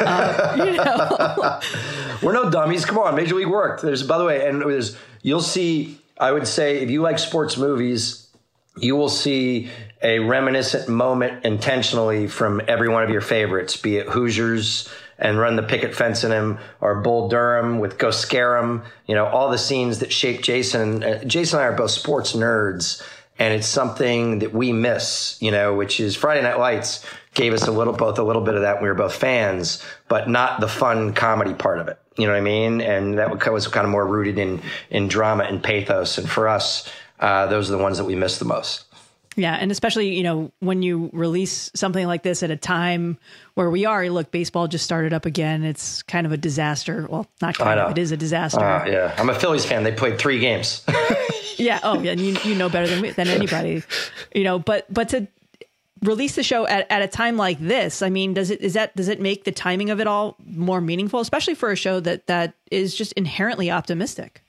You know, we're no dummies. Come on, Major League worked. By the way, you'll see. I would say if you like sports movies, you will see a reminiscent moment intentionally from every one of your favorites, be it Hoosiers and Run the Picket Fence in Him, or Bull Durham with Go Scare 'Em, all the scenes that shaped Jason. Jason and I are both sports nerds, and it's something that we miss, which is Friday Night Lights gave us both a little bit of that. We were both fans, but not the fun comedy part of it. You know what I mean? And that was kind of more rooted in drama and pathos. And for us, those are the ones that we miss the most. Yeah. And especially, when you release something like this at a time where look, baseball just started up again. It's kind of a disaster. Well, not kind of, it is a disaster. Yeah. I'm a Phillies fan. They played 3 games. Yeah. Oh, yeah. And you know better than anybody, but to release the show at a time like this, I mean, does it make the timing of it all more meaningful, especially for a show that is just inherently optimistic?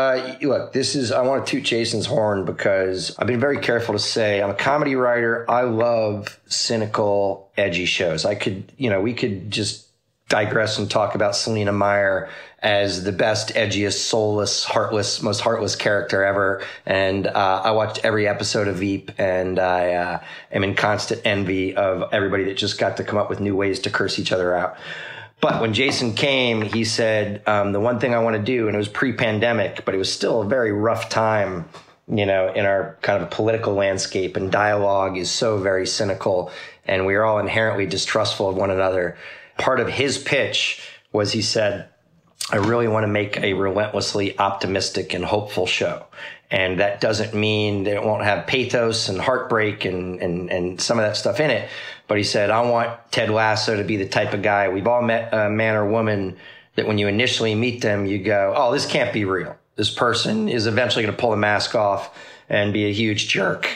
Look, I want to toot Jason's horn because I've been very careful to say I'm a comedy writer. I love cynical, edgy shows. We could just digress and talk about Selena Meyer as the best, edgiest, soulless, most heartless character ever. And I watched every episode of Veep, and I am in constant envy of everybody that just got to come up with new ways to curse each other out. But when Jason came, he said, the one thing I want to do, and it was pre-pandemic, but it was still a very rough time, in our kind of political landscape, and dialogue is so very cynical, and we are all inherently distrustful of one another. Part of his pitch was, he said, I really want to make a relentlessly optimistic and hopeful show. And that doesn't mean that it won't have pathos and heartbreak and some of that stuff in it. But he said, I want Ted Lasso to be the type of guy, we've all met a man or woman that when you initially meet them, you go, oh, this can't be real. This person is eventually going to pull the mask off and be a huge jerk,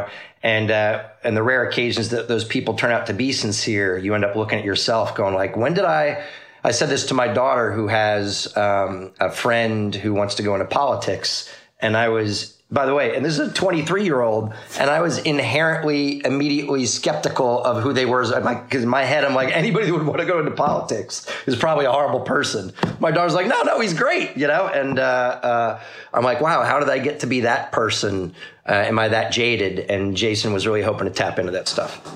And the rare occasions that those people turn out to be sincere, you end up looking at yourself going like, when did I said this to my daughter who has a friend who wants to go into politics. And I was, by the way, and this is a 23-year-old, and I was inherently, immediately skeptical of who they were. Because in my head, I'm like, anybody who would want to go into politics is probably a horrible person. My daughter's like, no, he's great, And I'm like, wow, how did I get to be that person? Am I that jaded? And Jason was really hoping to tap into that stuff.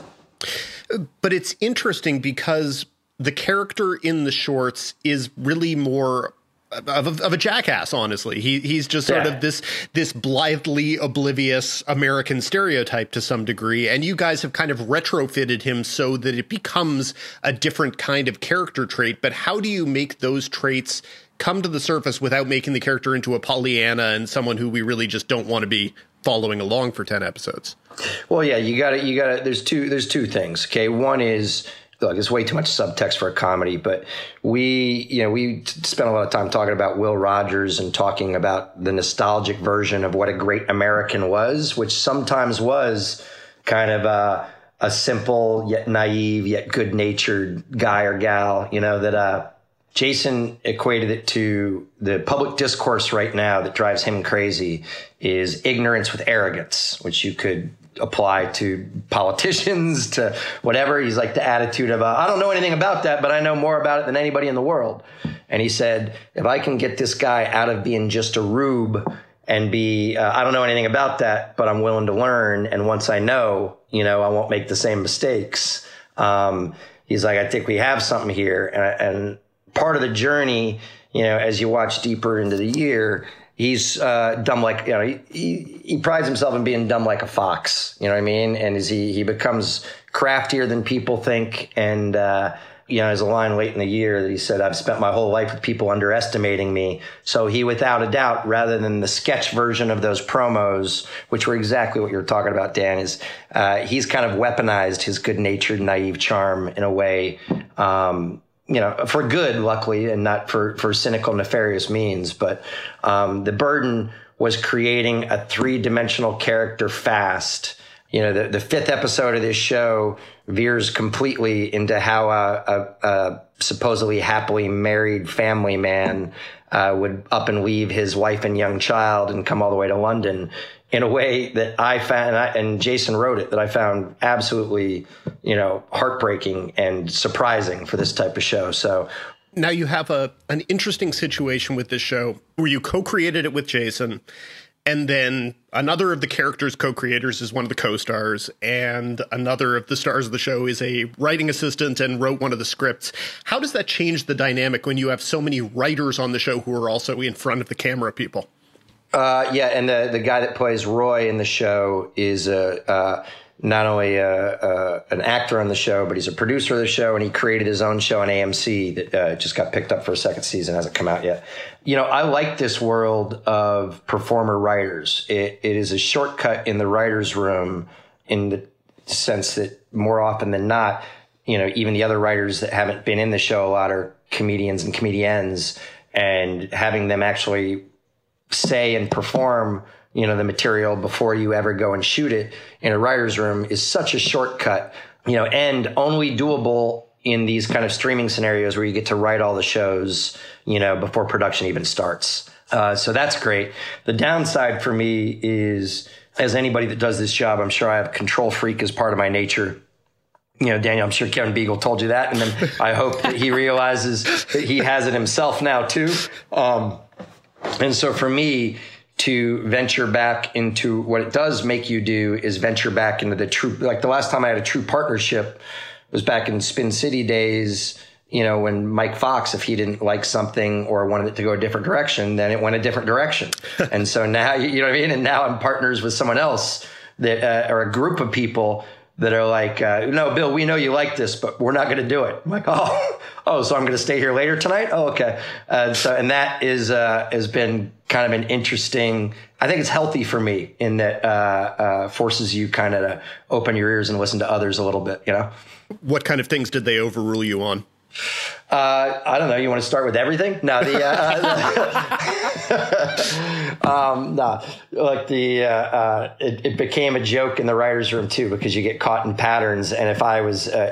But it's interesting because the character in the shorts is really more of a jackass, honestly. He's just sort of this blithely oblivious American stereotype to some degree, and you guys have kind of retrofitted him so that it becomes a different kind of character trait. But how do you make those traits come to the surface without making the character into a Pollyanna and someone who we really just don't want to be following along for 10 episodes? Well, yeah, you got to. There's two things. Okay, one is, look, it's way too much subtext for a comedy, but we spent a lot of time talking about Will Rogers and talking about the nostalgic version of what a great American was, which sometimes was kind of a simple yet naive yet good-natured guy or gal, that Jason equated it to the public discourse right now that drives him crazy is ignorance with arrogance, which you could apply to politicians, to whatever. He's like the attitude of, I don't know anything about that, but I know more about it than anybody in the world. And he said, if I can get this guy out of being just a rube and be, I don't know anything about that, but I'm willing to learn. And once I know, I won't make the same mistakes. He's like, I think we have something here. And part of the journey, as you watch deeper into the year, he's dumb like, he prides himself in being dumb like a fox, you know what I mean? And as he becomes craftier than people think. And, there's a line late in the year that he said, I've spent my whole life with people underestimating me. So he, without a doubt, rather than the sketch version of those promos, which were exactly what you were talking about, Dan, is he's kind of weaponized his good-natured, naive charm in a way, for good, luckily, and not for cynical, nefarious means. But the burden was creating a 3-dimensional character fast. The 5th episode of this show veers completely into how a supposedly happily married family man would up and leave his wife and young child and come all the way to London in a way that I found, and Jason wrote it, that I found absolutely, heartbreaking and surprising for this type of show. So now you have an interesting situation with this show where you co-created it with Jason, And then another of the character's co-creators is one of the co-stars, and another of the stars of the show is a writing assistant and wrote one of the scripts. How does that change the dynamic when you have so many writers on the show who are also in front of the camera people? Yeah, and the guy that plays Roy in the show is not only an actor on the show, but he's a producer of the show, and he created his own show on AMC that just got picked up for a second season, hasn't come out yet. You know, I like this world of performer writers. It is a shortcut in the writer's room in the sense that more often than not, you know, even the other writers that haven't been in the show a lot are comedians and comediennes, and having them actually say and perform, you know, the material before you ever go and shoot it in a writer's room is such a shortcut, you know, and only doable in these kind of streaming scenarios where you get to write all the shows, you know, before production even starts. So that's great. The downside for me is, as anybody that does this job, I'm sure I have control freak as part of my nature. You know, Daniel, I'm sure Kevin Beagle told you that. And then I hope that he realizes that he has it himself now too. And so for me, to venture back into what it does make you do is venture back into the true, like the last time I had a true partnership was back in Spin City days, you know, when Mike Fox, if he didn't like something or wanted it to go a different direction, then it went a different direction. And so now, you know what I mean? And now I'm partners with someone else that, or a group of people that are like, no, Bill, we know you like this, but we're not going to do it. I'm like, oh, so I'm going to stay here later tonight? Oh, okay. And that is, has been kind of an interesting, I think it's healthy for me in that, forces you kind of to open your ears and listen to others a little bit, you know? What kind of things did they overrule you on? I don't know. You want to start with everything? No, it became a joke in the writer's room too, because you get caught in patterns. And if I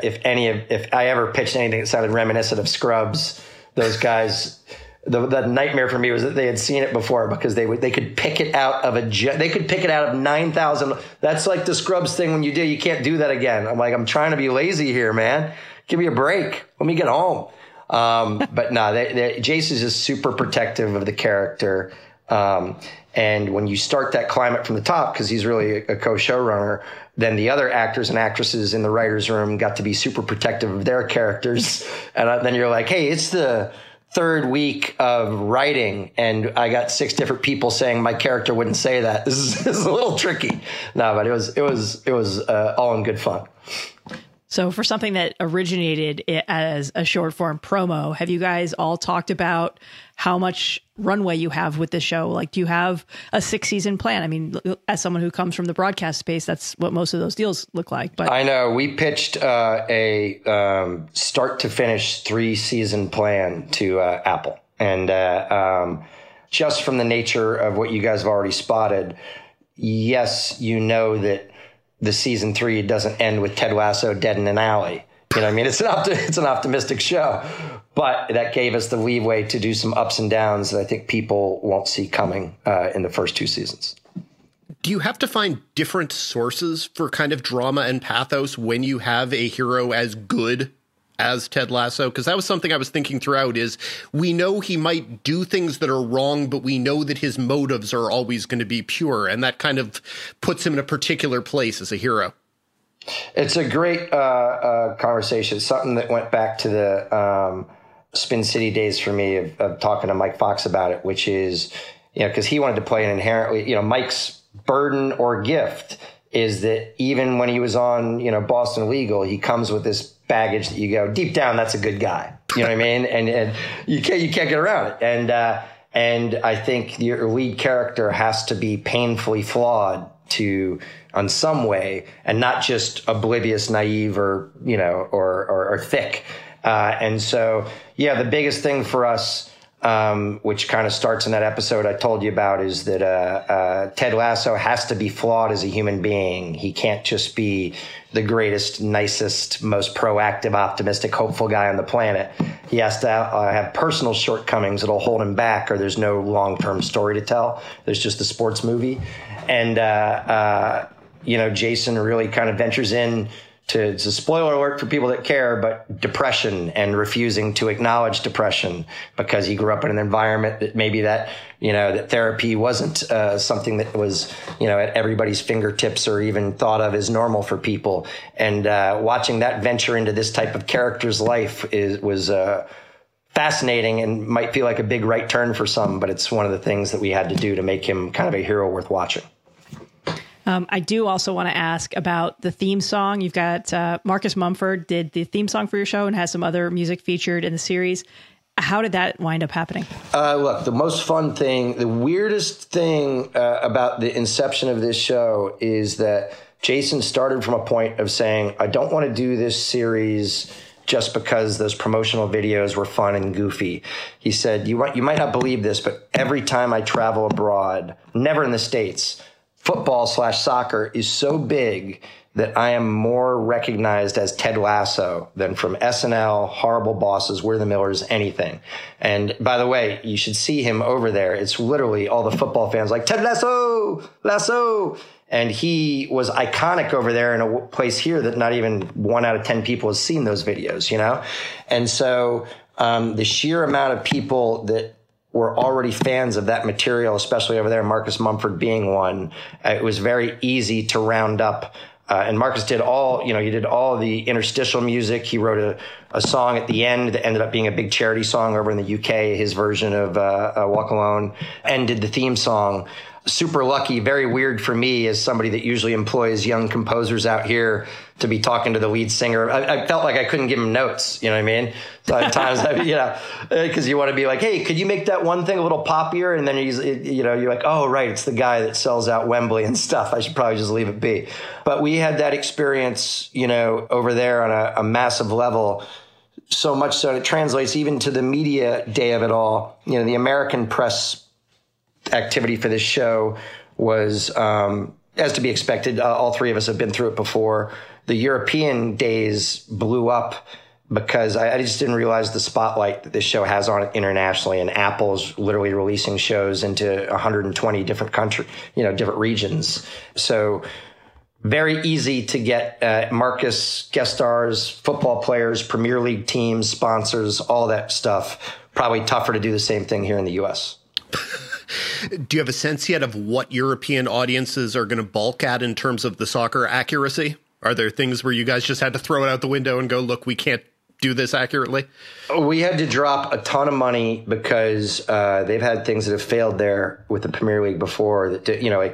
ever pitched anything that sounded reminiscent of Scrubs, those guys, the nightmare for me was that they had seen it before, because they could pick it out of they could pick it out of 9,000. That's like the Scrubs thing when you can't do that again. I'm like, I'm trying to be lazy here, man. Give me a break. Let me get home. But no, Jace is just super protective of the character. And when you start that climate from the top, because he's really a co-showrunner, then the other actors and actresses in the writer's room got to be super protective of their characters. And then you're like, hey, it's the third week of writing, and I got 6 different people saying my character wouldn't say that. This is a little tricky. No, but it was all in good fun. So for something that originated as a short form promo, have you guys all talked about how much runway you have with this show? Like, do you have a 6-season plan? I mean, as someone who comes from the broadcast space, that's what most of those deals look like. But I know we pitched a start to finish 3-season plan to Apple. And just from the nature of what you guys have already spotted, yes, you know that the season 3 doesn't end with Ted Lasso dead in an alley. You know what I mean? It's an optimistic show, but that gave us the leeway to do some ups and downs that I think people won't see coming in the first 2 seasons. Do you have to find different sources for kind of drama and pathos when you have a hero as good as Ted Lasso? Because that was something I was thinking throughout, is we know he might do things that are wrong, but we know that his motives are always going to be pure. And that kind of puts him in a particular place as a hero. It's a great conversation. It's something that went back to the Spin City days for me of talking to Mike Fox about it, which is, you know, because he wanted to play an inherently, you know, Mike's burden or gift is that even when he was on, you know, Boston Legal, he comes with this baggage that you go, deep down, that's a good guy. You know what I mean? And you can't get around it. And I think your lead character has to be painfully flawed on some way, and not just oblivious, naive, or, you know, or thick. And so, yeah, the biggest thing for us, which kind of starts in that episode I told you about, is that Ted Lasso has to be flawed as a human being. He can't just be the greatest, nicest, most proactive, optimistic, hopeful guy on the planet. He has to have personal shortcomings that'll hold him back, or there's no long-term story to tell. There's just a sports movie. And, you know, Jason really kind of ventures in it's a spoiler alert for people that care, but depression and refusing to acknowledge depression because he grew up in an environment that maybe that therapy wasn't something that was, at everybody's fingertips or even thought of as normal for people. And watching that venture into this type of character's life was fascinating and might feel like a big right turn for some, but it's one of the things that we had to do to make him kind of a hero worth watching. I do also want to ask about the theme song. You've got Marcus Mumford did the theme song for your show and has some other music featured in the series. How did that wind up happening? Look, the most fun thing, the weirdest thing about the inception of this show is that Jason started from a point of saying, I don't want to do this series just because those promotional videos were fun and goofy. He said, you might not believe this, but every time I travel abroad, never in the States, football/soccer is so big that I am more recognized as Ted Lasso than from SNL, Horrible Bosses, We're the Millers, anything. And by the way, you should see him over there. It's literally all the football fans like, Ted Lasso, Lasso. And he was iconic over there in a place here that not even 1 out of 10 people has seen those videos, And so the sheer amount of people that were already fans of that material, especially over there, Marcus Mumford being one, it was very easy to round up. And Marcus did he did all the interstitial music. He wrote a song at the end that ended up being a big charity song over in the UK, his version of Walk Alone, and did the theme song. Super lucky, very weird for me as somebody that usually employs young composers out here to be talking to the lead singer. I felt like I couldn't give him notes, you know what I mean? So at times, because you want to be like, hey, could you make that one thing a little poppier? And then you're like, oh, right, it's the guy that sells out Wembley and stuff. I should probably just leave it be. But we had that experience, over there on a massive level. So much so it translates even to the media day of it all. The American press activity for this show was, as to be expected. All three of us have been through it before. The European days blew up because I just didn't realize the spotlight that this show has on it internationally. And Apple's literally releasing shows into 120 different different regions. So very easy to get Marcus guest stars, football players, Premier League teams, sponsors, all that stuff. Probably tougher to do the same thing here in the U.S. Do you have a sense yet of what European audiences are going to balk at in terms of the soccer accuracy? Are there things where you guys just had to throw it out the window and go, look, we can't do this accurately? We had to drop a ton of money because they've had things that have failed there with the Premier League before. That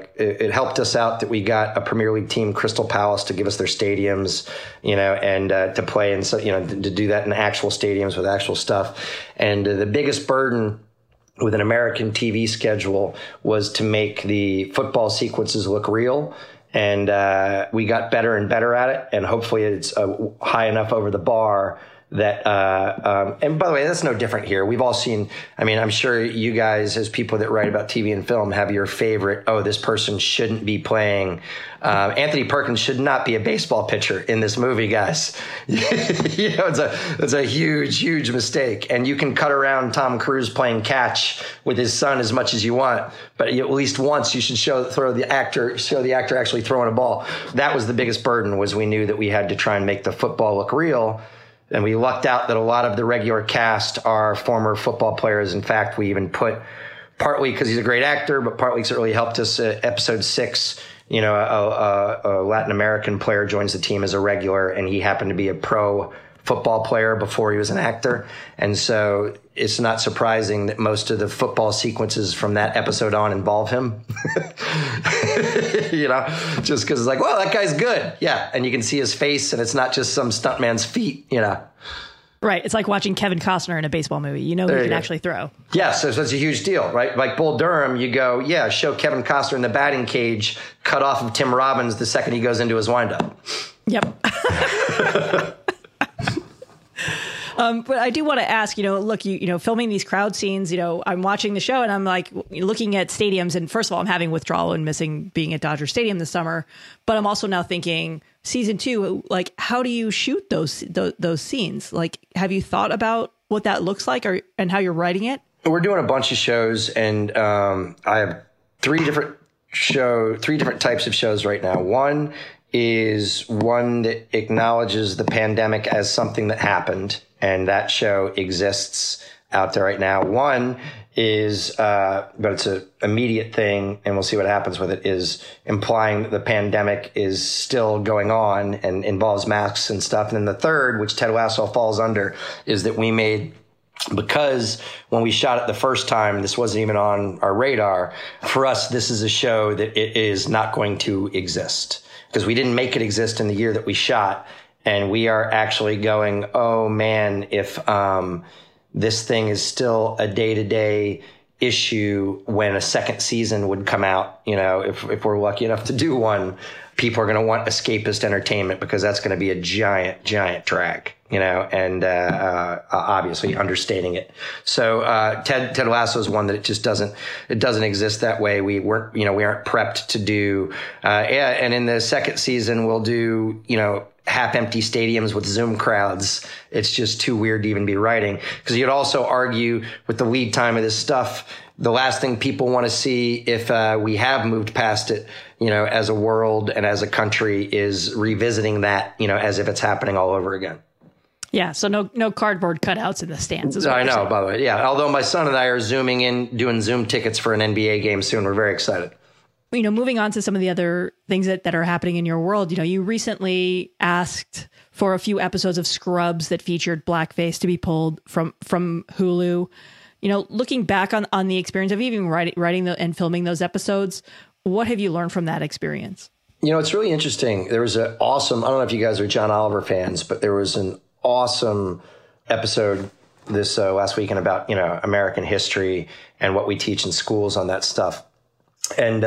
it helped us out that we got a Premier League team, Crystal Palace, to give us their stadiums, and to play and to do that in actual stadiums with actual stuff. And the biggest burden with an American TV schedule was to make the football sequences look real. And we got better and better at it. And hopefully it's high enough over the bar that, and by the way, that's no different here. We've all seen, I'm sure you guys, as people that write about TV and film, have your favorite, this person shouldn't be playing. Anthony Perkins should not be a baseball pitcher in this movie, guys. It's a huge, huge mistake. And you can cut around Tom Cruise playing catch with his son as much as you want, but at least once you should show the actor actually throwing a ball. That was the biggest burden, was we knew that we had to try and make the football look real. And we lucked out that a lot of the regular cast are former football players. In fact, we even put, partly because he's a great actor, but partly because it really helped us, episode 6, a Latin American player joins the team as a regular, and he happened to be a pro football player before he was an actor. And so it's not surprising that most of the football sequences from that episode on involve him. Just because it's like, well, that guy's good. Yeah. And you can see his face, and it's not just some stuntman's feet, Right. It's like watching Kevin Costner in a baseball movie. He can actually throw. Yes. So it's a huge deal, right? Like Bull Durham, you go, show Kevin Costner in the batting cage, cut off of Tim Robbins the second he goes into his windup. Yep. But I do want to ask, look, filming these crowd scenes, I'm watching the show and I'm like looking at stadiums. And first of all, I'm having withdrawal and missing being at Dodger Stadium this summer. But I'm also now thinking season 2, like, how do you shoot those scenes? Like, have you thought about what that looks like and how you're writing it? We're doing a bunch of shows, and I have three different types of shows right now. One is one that acknowledges the pandemic as something that happened, and that show exists out there right now. One is, but it's an immediate thing, and we'll see what happens with it, is implying that the pandemic is still going on and involves masks and stuff. And then the third, which Ted Lasso falls under, is that we made, because when we shot it the first time, this wasn't even on our radar. For us, this is a show that it is not going to exist, because we didn't make it exist in the year that we shot. And we are actually going, oh man, if this thing is still a day-to-day issue when a second season would come out, if we're lucky enough to do one, people are going to want escapist entertainment, because that's going to be a giant, giant drag, and obviously understating it. So Ted Lasso is one that it doesn't exist that way. We aren't prepped to do, and in the second season, we'll do, half-empty stadiums with Zoom crowds. It's just too weird to even be writing, because you'd also argue with the lead time of this stuff, the last thing people want to see, if we have moved past it, as a world and as a country, is revisiting that, as if it's happening all over again. Yeah, so no cardboard cutouts in the stands. I know, by the way. Yeah, although my son and I are zooming in, doing Zoom tickets for an NBA game soon. We're very excited. Moving on to some of the other things that are happening in your world, you recently asked for a few episodes of Scrubs that featured blackface to be pulled from Hulu. Looking back on the experience of even writing and filming those episodes, what have you learned from that experience? It's really interesting. There was an awesome, I don't know if you guys are John Oliver fans, but there was an awesome episode this last weekend about, American history and what we teach in schools on that stuff. And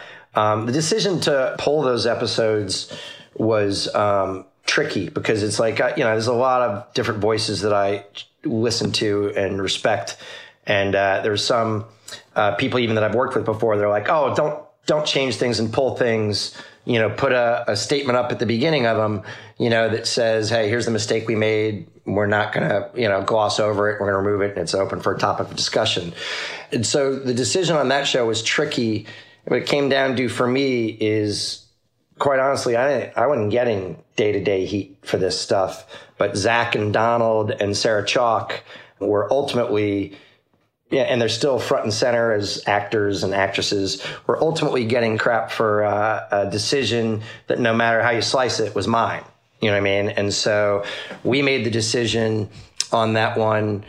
the decision to pull those episodes was tricky, because it's like, there's a lot of different voices that I listen to and respect. And there's some people even that I've worked with before, they're like, oh, don't change things and pull things, put a statement up at the beginning of them, that says, hey, here's the mistake we made. We're not going to, gloss over it. We're going to remove it, and it's open for a topic of discussion. And so the decision on that show was tricky. What it came down to for me is, quite honestly, I wasn't getting day-to-day heat for this stuff, but Zach and Donald and Sarah Chalke were ultimately, and they're still front and center as actors and actresses, were ultimately getting crap for a decision that, no matter how you slice it, was mine. You know what I mean? And so we made the decision on that one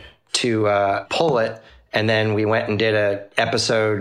to pull it. And then we went and did an episode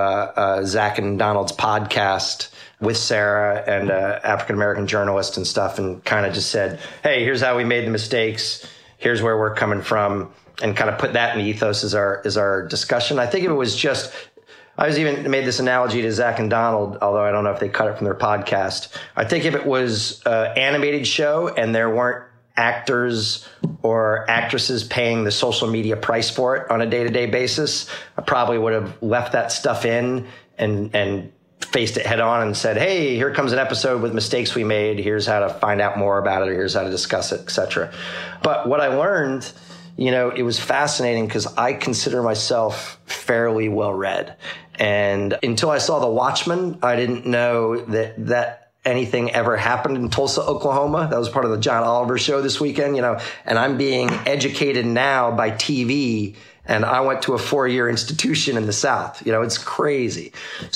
of Zach and Donald's podcast with Sarah and African-American journalist and stuff, and kind of just said, hey, here's how we made the mistakes. Here's where we're coming from, and kind of put that in the ethos as our discussion. I think if it was just, I was even made this analogy to Zach and Donald, although I don't know if they cut it from their podcast. I think if it was an animated show and there weren't actors or actresses paying the social media price for it on a day-to-day basis, I probably would have left that stuff in and faced it head on and said, hey, here comes an episode with mistakes we made. Here's how to find out more about it, or here's how to discuss it, etc. But what I learned, it was fascinating, because I consider myself fairly well-read. And until I saw The Watchmen, I didn't know that anything ever happened in Tulsa, Oklahoma. That was part of the John Oliver show this weekend, and I'm being educated now by TV, and I went to a 4-year institution in the South. It's crazy.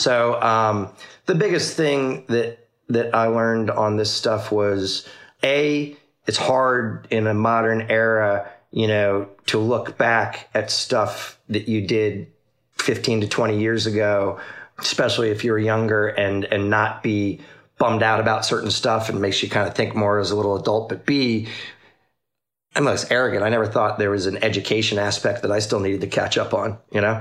So the biggest thing that I learned on this stuff was, it's hard in a modern era, to look back at stuff that you did 15 to 20 years ago, especially if you were younger, and not be bummed out about certain stuff, and makes you kind of think more as a little adult. But B, I'm less arrogant. I never thought there was an education aspect that I still needed to catch up on,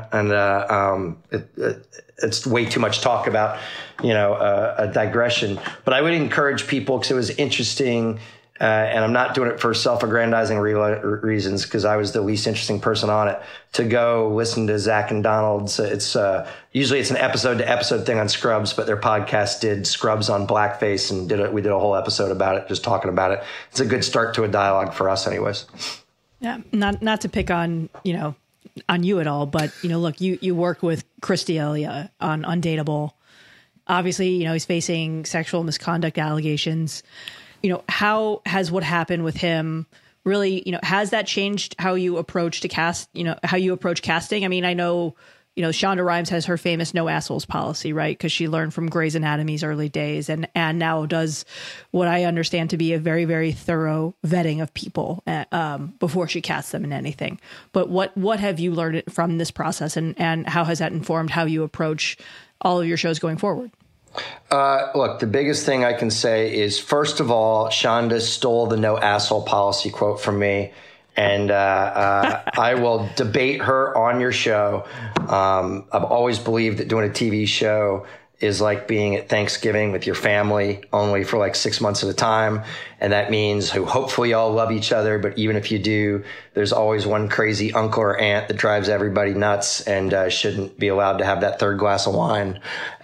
and it's way too much talk about, a digression. But I would encourage people, because it was interesting, and I'm not doing it for self-aggrandizing reasons, because I was the least interesting person on it, to go listen to Zach and Donald's. It's usually it's an episode-to-episode thing on Scrubs, but their podcast did Scrubs on blackface, and we did a whole episode about it, just talking about it. It's a good start to a dialogue for us anyways. Yeah, not to pick on you at all, but look, you work with Chris D'Elia on Undateable. Obviously, he's facing sexual misconduct allegations. How has what happened with him really, has that changed how you approach how you approach casting? I mean, I know, Shonda Rhimes has her famous no assholes policy, right? Because she learned from Grey's Anatomy's early days and now does what I understand to be a very, very thorough vetting of people before she casts them in anything. But what have you learned from this process and how has that informed how you approach all of your shows going forward? Look, the biggest thing I can say is, first of all, Shonda stole the no asshole policy quote from me. And I will debate her on your show. I've always believed that doing a TV show is like being at Thanksgiving with your family, only for like 6 months at a time. And that means hopefully y'all love each other. But even if you do, there's always one crazy uncle or aunt that drives everybody nuts and shouldn't be allowed to have that third glass of wine.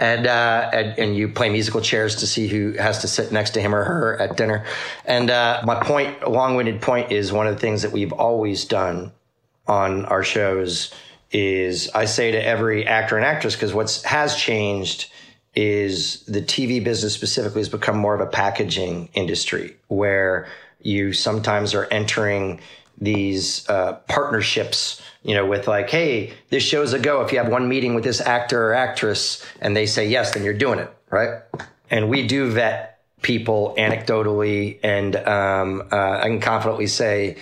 And you play musical chairs to see who has to sit next to him or her at dinner. And my point, long-winded point, is one of the things that we've always done on our shows is I say to every actor and actress, because what has changed is the TV business specifically has become more of a packaging industry where you sometimes are entering these partnerships, with like, hey, this show's a go. If you have one meeting with this actor or actress and they say yes, then you're doing it, right? And we do vet people anecdotally, and I can confidently say,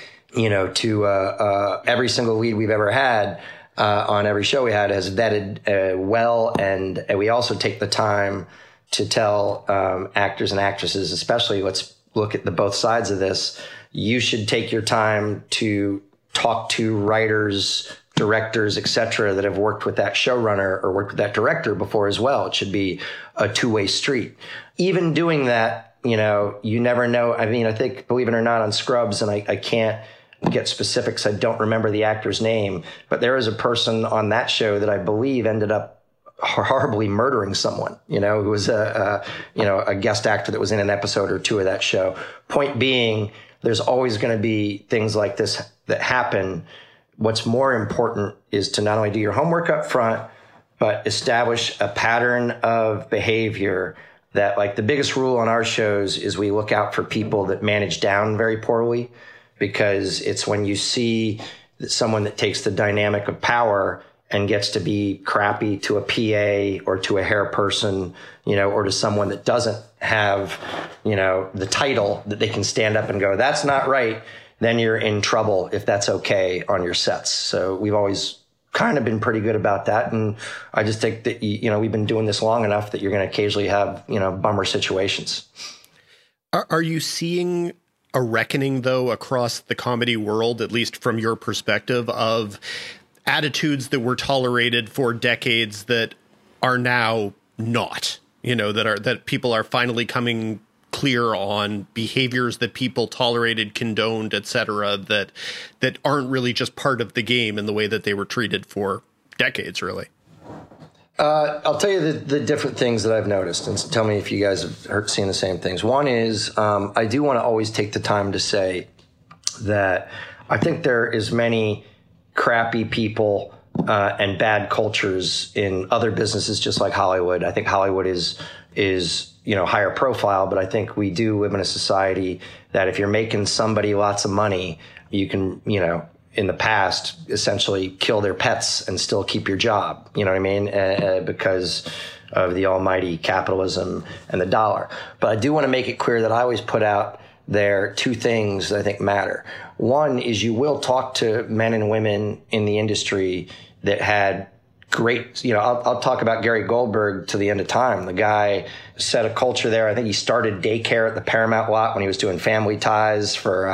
to every single lead we've ever had, on every show we had has vetted well, and we also take the time to tell actors and actresses, especially, let's look at the both sides of this. You should take your time to talk to writers, directors, etc., that have worked with that showrunner or worked with that director before as well. It should be a two-way street. Even doing that, you never know. I mean, I think, believe it or not, on Scrubs, and I can't get specifics, I don't remember the actor's name, but there was a person on that show that I believe ended up horribly murdering someone, who was a guest actor that was in an episode or two of that show. Point being, there's always going to be things like this that happen. What's more important is to not only do your homework up front, but establish a pattern of behavior that, like, the biggest rule on our shows is we look out for people that manage down very poorly, because it's when you see someone that takes the dynamic of power and gets to be crappy to a PA or to a hair person, or to someone that doesn't have, the title that they can stand up and go, that's not right, then you're in trouble if that's okay on your sets. So we've always kind of been pretty good about that. And I just think that, we've been doing this long enough that you're going to occasionally have, bummer situations. Are you seeing a reckoning, though, across the comedy world, at least from your perspective, of attitudes that were tolerated for decades that are now not, that people are finally coming clear on, behaviors that people tolerated, condoned, etc., that aren't really just part of the game in the way that they were treated for decades, really? I'll tell you the different things that I've noticed, and tell me if you guys have seen the same things. One is I do want to always take the time to say that I think there is many crappy people and bad cultures in other businesses, just like Hollywood. I think Hollywood is higher profile, but I think we do live in a society that if you're making somebody lots of money, you can, in the past, essentially kill their pets and still keep your job. You know what I mean? Because of the almighty capitalism and the dollar. But I do want to make it clear that I always put out there two things that I think matter. One is you will talk to men and women in the industry that had great, I'll talk about Gary Goldberg to the end of time. The guy set a culture there. I think he started daycare at the Paramount lot when he was doing Family Ties for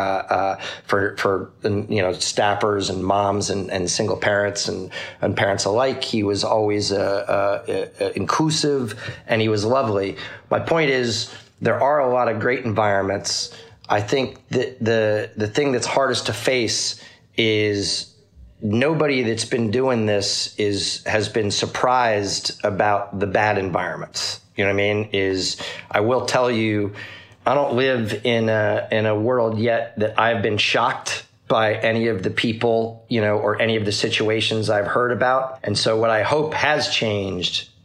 staffers and moms and single parents and parents alike. He was always inclusive, and he was lovely. My point is, there are a lot of great environments. I think that the thing that's hardest to face is nobody that's been doing this has been surprised about the bad environments. You know what I mean? I will tell you, I don't live in a world yet that I've been shocked by any of the people, or any of the situations I've heard about. And so what I hope has changed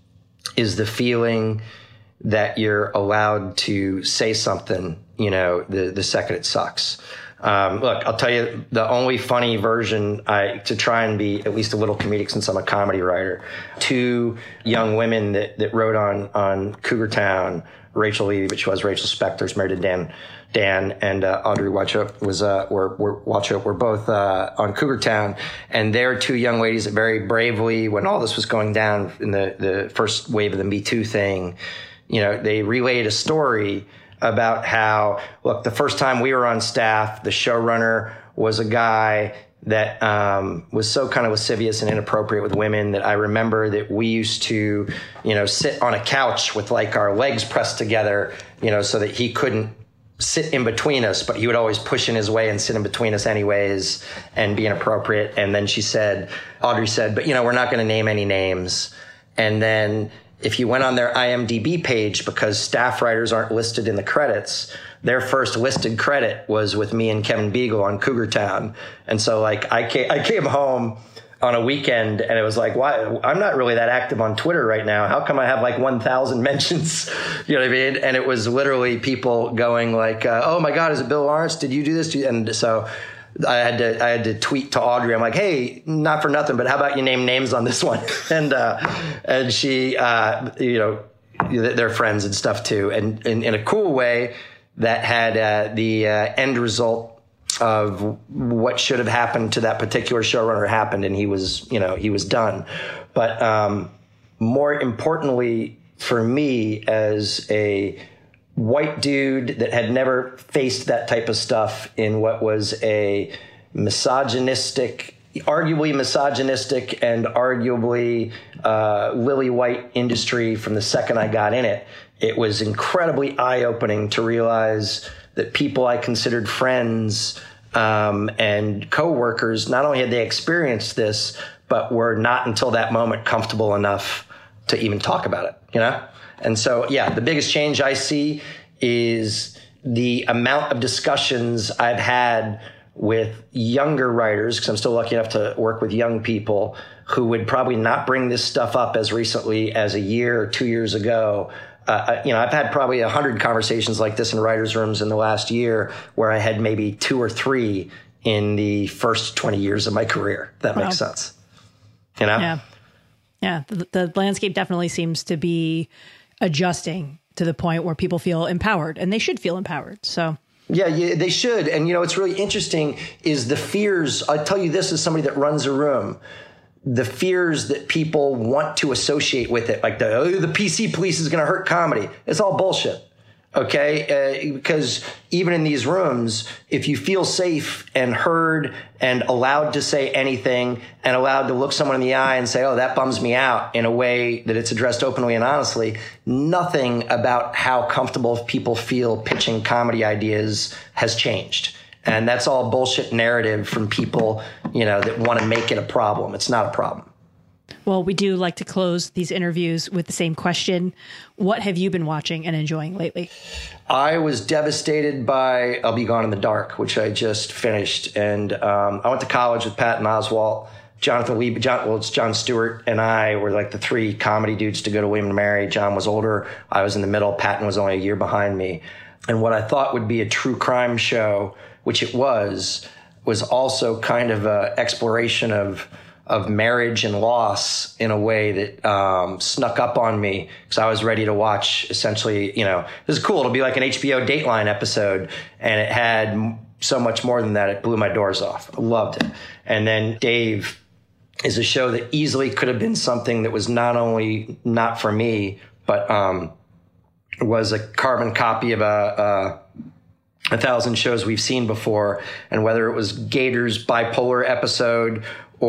is the feeling that you're allowed to say something, the second it sucks. Look, I'll tell you the only funny version to try and be at least a little comedic since I'm a comedy writer. 2 young women that wrote on Cougar Town, Rachel Levy, which was Rachel Spector's married to Dan and Audrey Wauchope were both on Cougar Town, and they're 2 young ladies that very bravely, when all this was going down in the first wave of the Me Too thing, they relayed a story about how, look, the first time we were on staff, the showrunner was a guy that was so kind of lascivious and inappropriate with women that I remember that we used to, sit on a couch with like our legs pressed together, so that he couldn't sit in between us, but he would always push in his way and sit in between us anyways and be inappropriate. And then Audrey said, but we're not going to name any names. And then if you went on their IMDb page, because staff writers aren't listed in the credits, their first listed credit was with me and Kevin Beagle on Cougar Town. And so like I came home on a weekend and it was like, why? I'm not really that active on Twitter right now. How come I have like 1,000 mentions? You know what I mean? And it was literally people going like, oh my God, is it Bill Lawrence? Did you do this? And so I had to tweet to Audrey. I'm like, hey, not for nothing, but how about you name names on this one? And she, they're friends and stuff too. And in a cool way that had the end result of what should have happened to that particular showrunner happened, and he was done. But more importantly for me, as a white dude that had never faced that type of stuff in what was a arguably misogynistic and arguably lily white industry from the second I got in it, it was incredibly eye-opening to realize that people I considered friends and co-workers, not only had they experienced this, but were not until that moment comfortable enough to even talk about it, And so, the biggest change I see is the amount of discussions I've had with younger writers, because I'm still lucky enough to work with young people who would probably not bring this stuff up as recently as a year or 2 years ago. I've had probably 100 conversations like this in writers' rooms in the last year, where I had maybe 2 or 3 in the first 20 years of my career. That makes sense. Yeah. The landscape definitely seems to be adjusting to the point where people feel empowered, and they should feel empowered. So. Yeah, they should. And, what's really interesting is the fears. I tell you this as somebody that runs a room. The fears that people want to associate with it, like the PC police is going to hurt comedy. It's all bullshit. Okay. Because even in these rooms, if you feel safe and heard and allowed to say anything and allowed to look someone in the eye and say, oh, that bums me out, in a way that it's addressed openly and honestly, nothing about how comfortable people feel pitching comedy ideas has changed. And that's all bullshit narrative from people, that want to make it a problem. It's not a problem. Well, we do like to close these interviews with the same question. What have you been watching and enjoying lately? I was devastated by I'll Be Gone in the Dark, which I just finished. And I went to college with Patton Oswalt, Jonathan Lee, it's Jon Stewart, and I were like the 3 comedy dudes to go to William & Mary. John was older. I was in the middle. Patton was only a year behind me. And what I thought would be a true crime show, which it was also kind of an exploration of marriage and loss in a way that snuck up on me, because I was ready to watch essentially, this is cool. It'll be like an HBO Dateline episode, and it had so much more than that. It blew my doors off. I loved it. And then Dave is a show that easily could have been something that was not only not for me, but was a carbon copy of a 1,000 shows we've seen before. And whether it was Gator's bipolar episode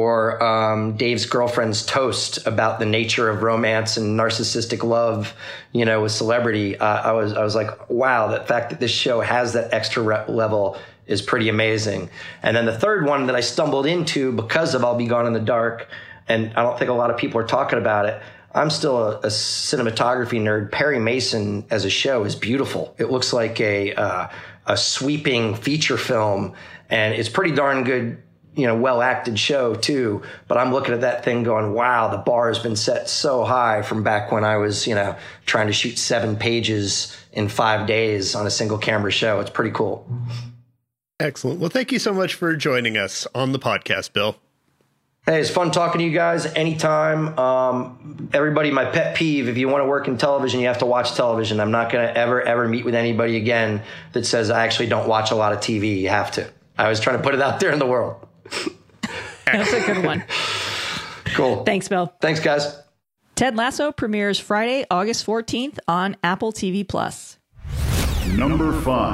or Dave's girlfriend's toast about the nature of romance and narcissistic love, with celebrity, I was like, wow, the fact that this show has that extra level is pretty amazing. And then the third one that I stumbled into because of I'll Be Gone in the Dark, and I don't think a lot of people are talking about it. I'm still a cinematography nerd. Perry Mason as a show is beautiful. It looks like a sweeping feature film, and it's pretty darn good well acted show too. But I'm looking at that thing going, wow, the bar has been set so high from back when I was, trying to shoot 7 pages in 5 days on a single camera show. It's pretty cool. Excellent. Well, thank you so much for joining us on the podcast, Bill. Hey, it's fun talking to you guys anytime. Everybody, my pet peeve, if you want to work in television, you have to watch television. I'm not going to ever meet with anybody again that says I actually don't watch a lot of TV. You have to. I was trying to put it out there in the world. That's a good one. Cool. Thanks, Bill. Thanks, guys. Ted Lasso premieres Friday, August 14th on Apple TV+. Number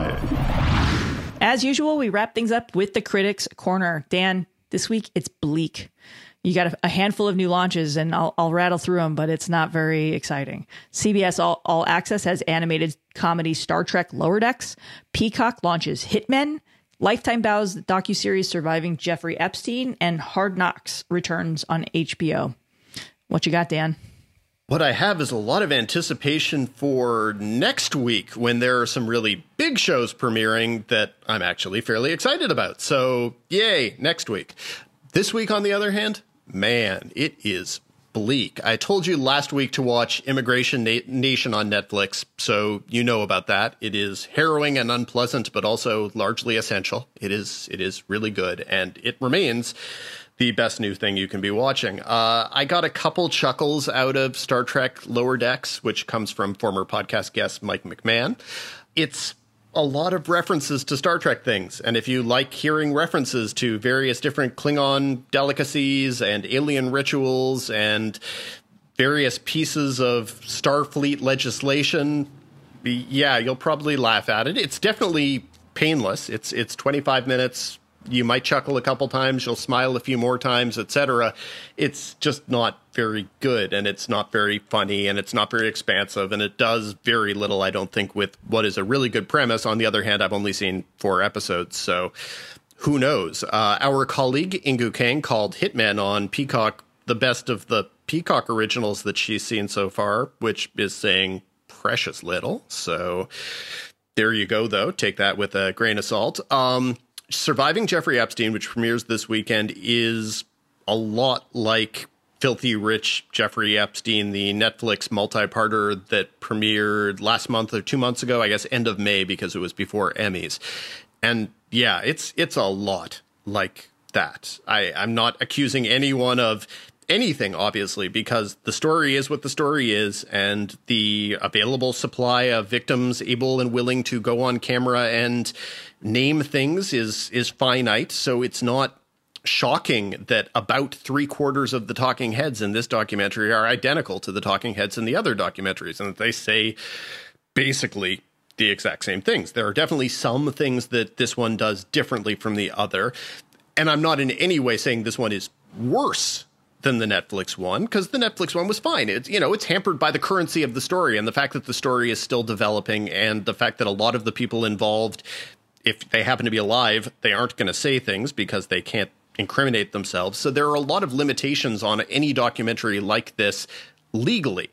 5. As usual, we wrap things up with the Critics Corner. Dan, this week it's bleak. You got a handful of new launches, and I'll rattle through them, but it's not very exciting. CBS All Access has animated comedy Star Trek Lower Decks. Peacock launches Hitmen. Lifetime bows the docuseries Surviving Jeffrey Epstein, and Hard Knocks returns on HBO. What you got, Dan? What I have is a lot of anticipation for next week when there are some really big shows premiering that I'm actually fairly excited about. So, yay, next week. This week, on the other hand, man, it is bleak. I told you last week to watch Immigration Nation on Netflix, so you know about that. It is harrowing and unpleasant, but also largely essential. It is really good, and it remains the best new thing you can be watching. I got a couple chuckles out of Star Trek Lower Decks, which comes from former podcast guest Mike McMahon. It's a lot of references to Star Trek things. And if you like hearing references to various different Klingon delicacies and alien rituals and various pieces of Starfleet legislation, yeah, you'll probably laugh at it. It's definitely painless. It's 25 minutes. You might chuckle a couple times, you'll smile a few more times, etc. It's just not very good, and it's not very funny, and it's not very expansive, and it does very little, I don't think, with what is a really good premise. On the other hand, I've only seen 4 episodes, so who knows? Our colleague Ingu Kang called Hitmen on Peacock the best of the Peacock originals that she's seen so far, which is saying precious little. So there you go, though. Take that with a grain of salt. Surviving Jeffrey Epstein, which premieres this weekend, is a lot like Filthy Rich Jeffrey Epstein, the Netflix multi-parter that premiered last month or 2 months ago, I guess end of May, because it was before Emmys. And yeah, it's a lot like that. I'm not accusing anyone of anything, obviously, because the story is what the story is, and the available supply of victims able and willing to go on camera and name things is finite. So it's not shocking that about 3/4 of the talking heads in this documentary are identical to the talking heads in the other documentaries, and that they say basically the exact same things. There are definitely some things that this one does differently from the other, and I'm not in any way saying this one is worse than the Netflix one, because the Netflix one was fine. It's hampered by the currency of the story and the fact that the story is still developing, and the fact that a lot of the people involved, if they happen to be alive, they aren't going to say things because they can't incriminate themselves. So there are a lot of limitations on any documentary like this legally.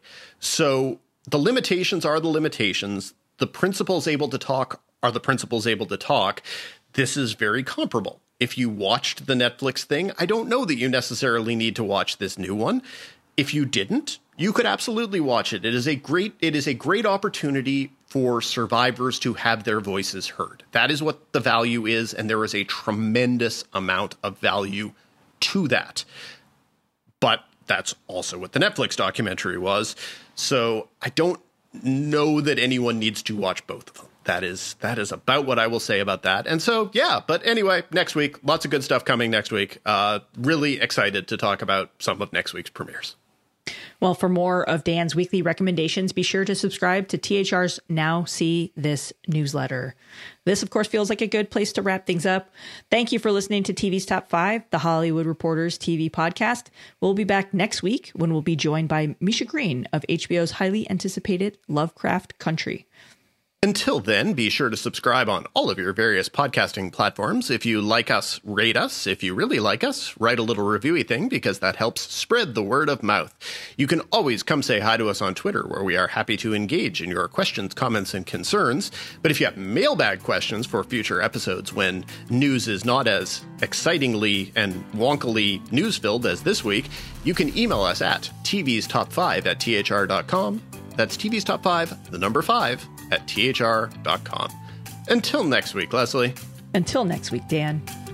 So the limitations are the limitations. The principles able to talk are the principles able to talk. This is very comparable. If you watched the Netflix thing, I don't know that you necessarily need to watch this new one. If you didn't, you could absolutely watch it. It is a great opportunity for survivors to have their voices heard. That is what the value is, and there is a tremendous amount of value to that. But that's also what the Netflix documentary was. So I don't know that anyone needs to watch both of them. That is about what I will say about that. And so, yeah, but anyway, next week, lots of good stuff coming next week. Really excited to talk about some of next week's premieres. Well, for more of Dan's weekly recommendations, be sure to subscribe to THR's Now See This newsletter. This, of course, feels like a good place to wrap things up. Thank you for listening to TV's Top 5, the Hollywood Reporters TV podcast. We'll be back next week when we'll be joined by Misha Green of HBO's highly anticipated Lovecraft Country. Until then, be sure to subscribe on all of your various podcasting platforms. If you like us, rate us. If you really like us, write a little reviewy thing because that helps spread the word of mouth. You can always come say hi to us on Twitter, where we are happy to engage in your questions, comments, and concerns. But if you have mailbag questions for future episodes when news is not as excitingly and wonkily news-filled as this week, you can email us at tvstop5@thr.com. That's TV's Top 5, the number 5, at thr.com. Until next week, Leslie. Until next week, Dan.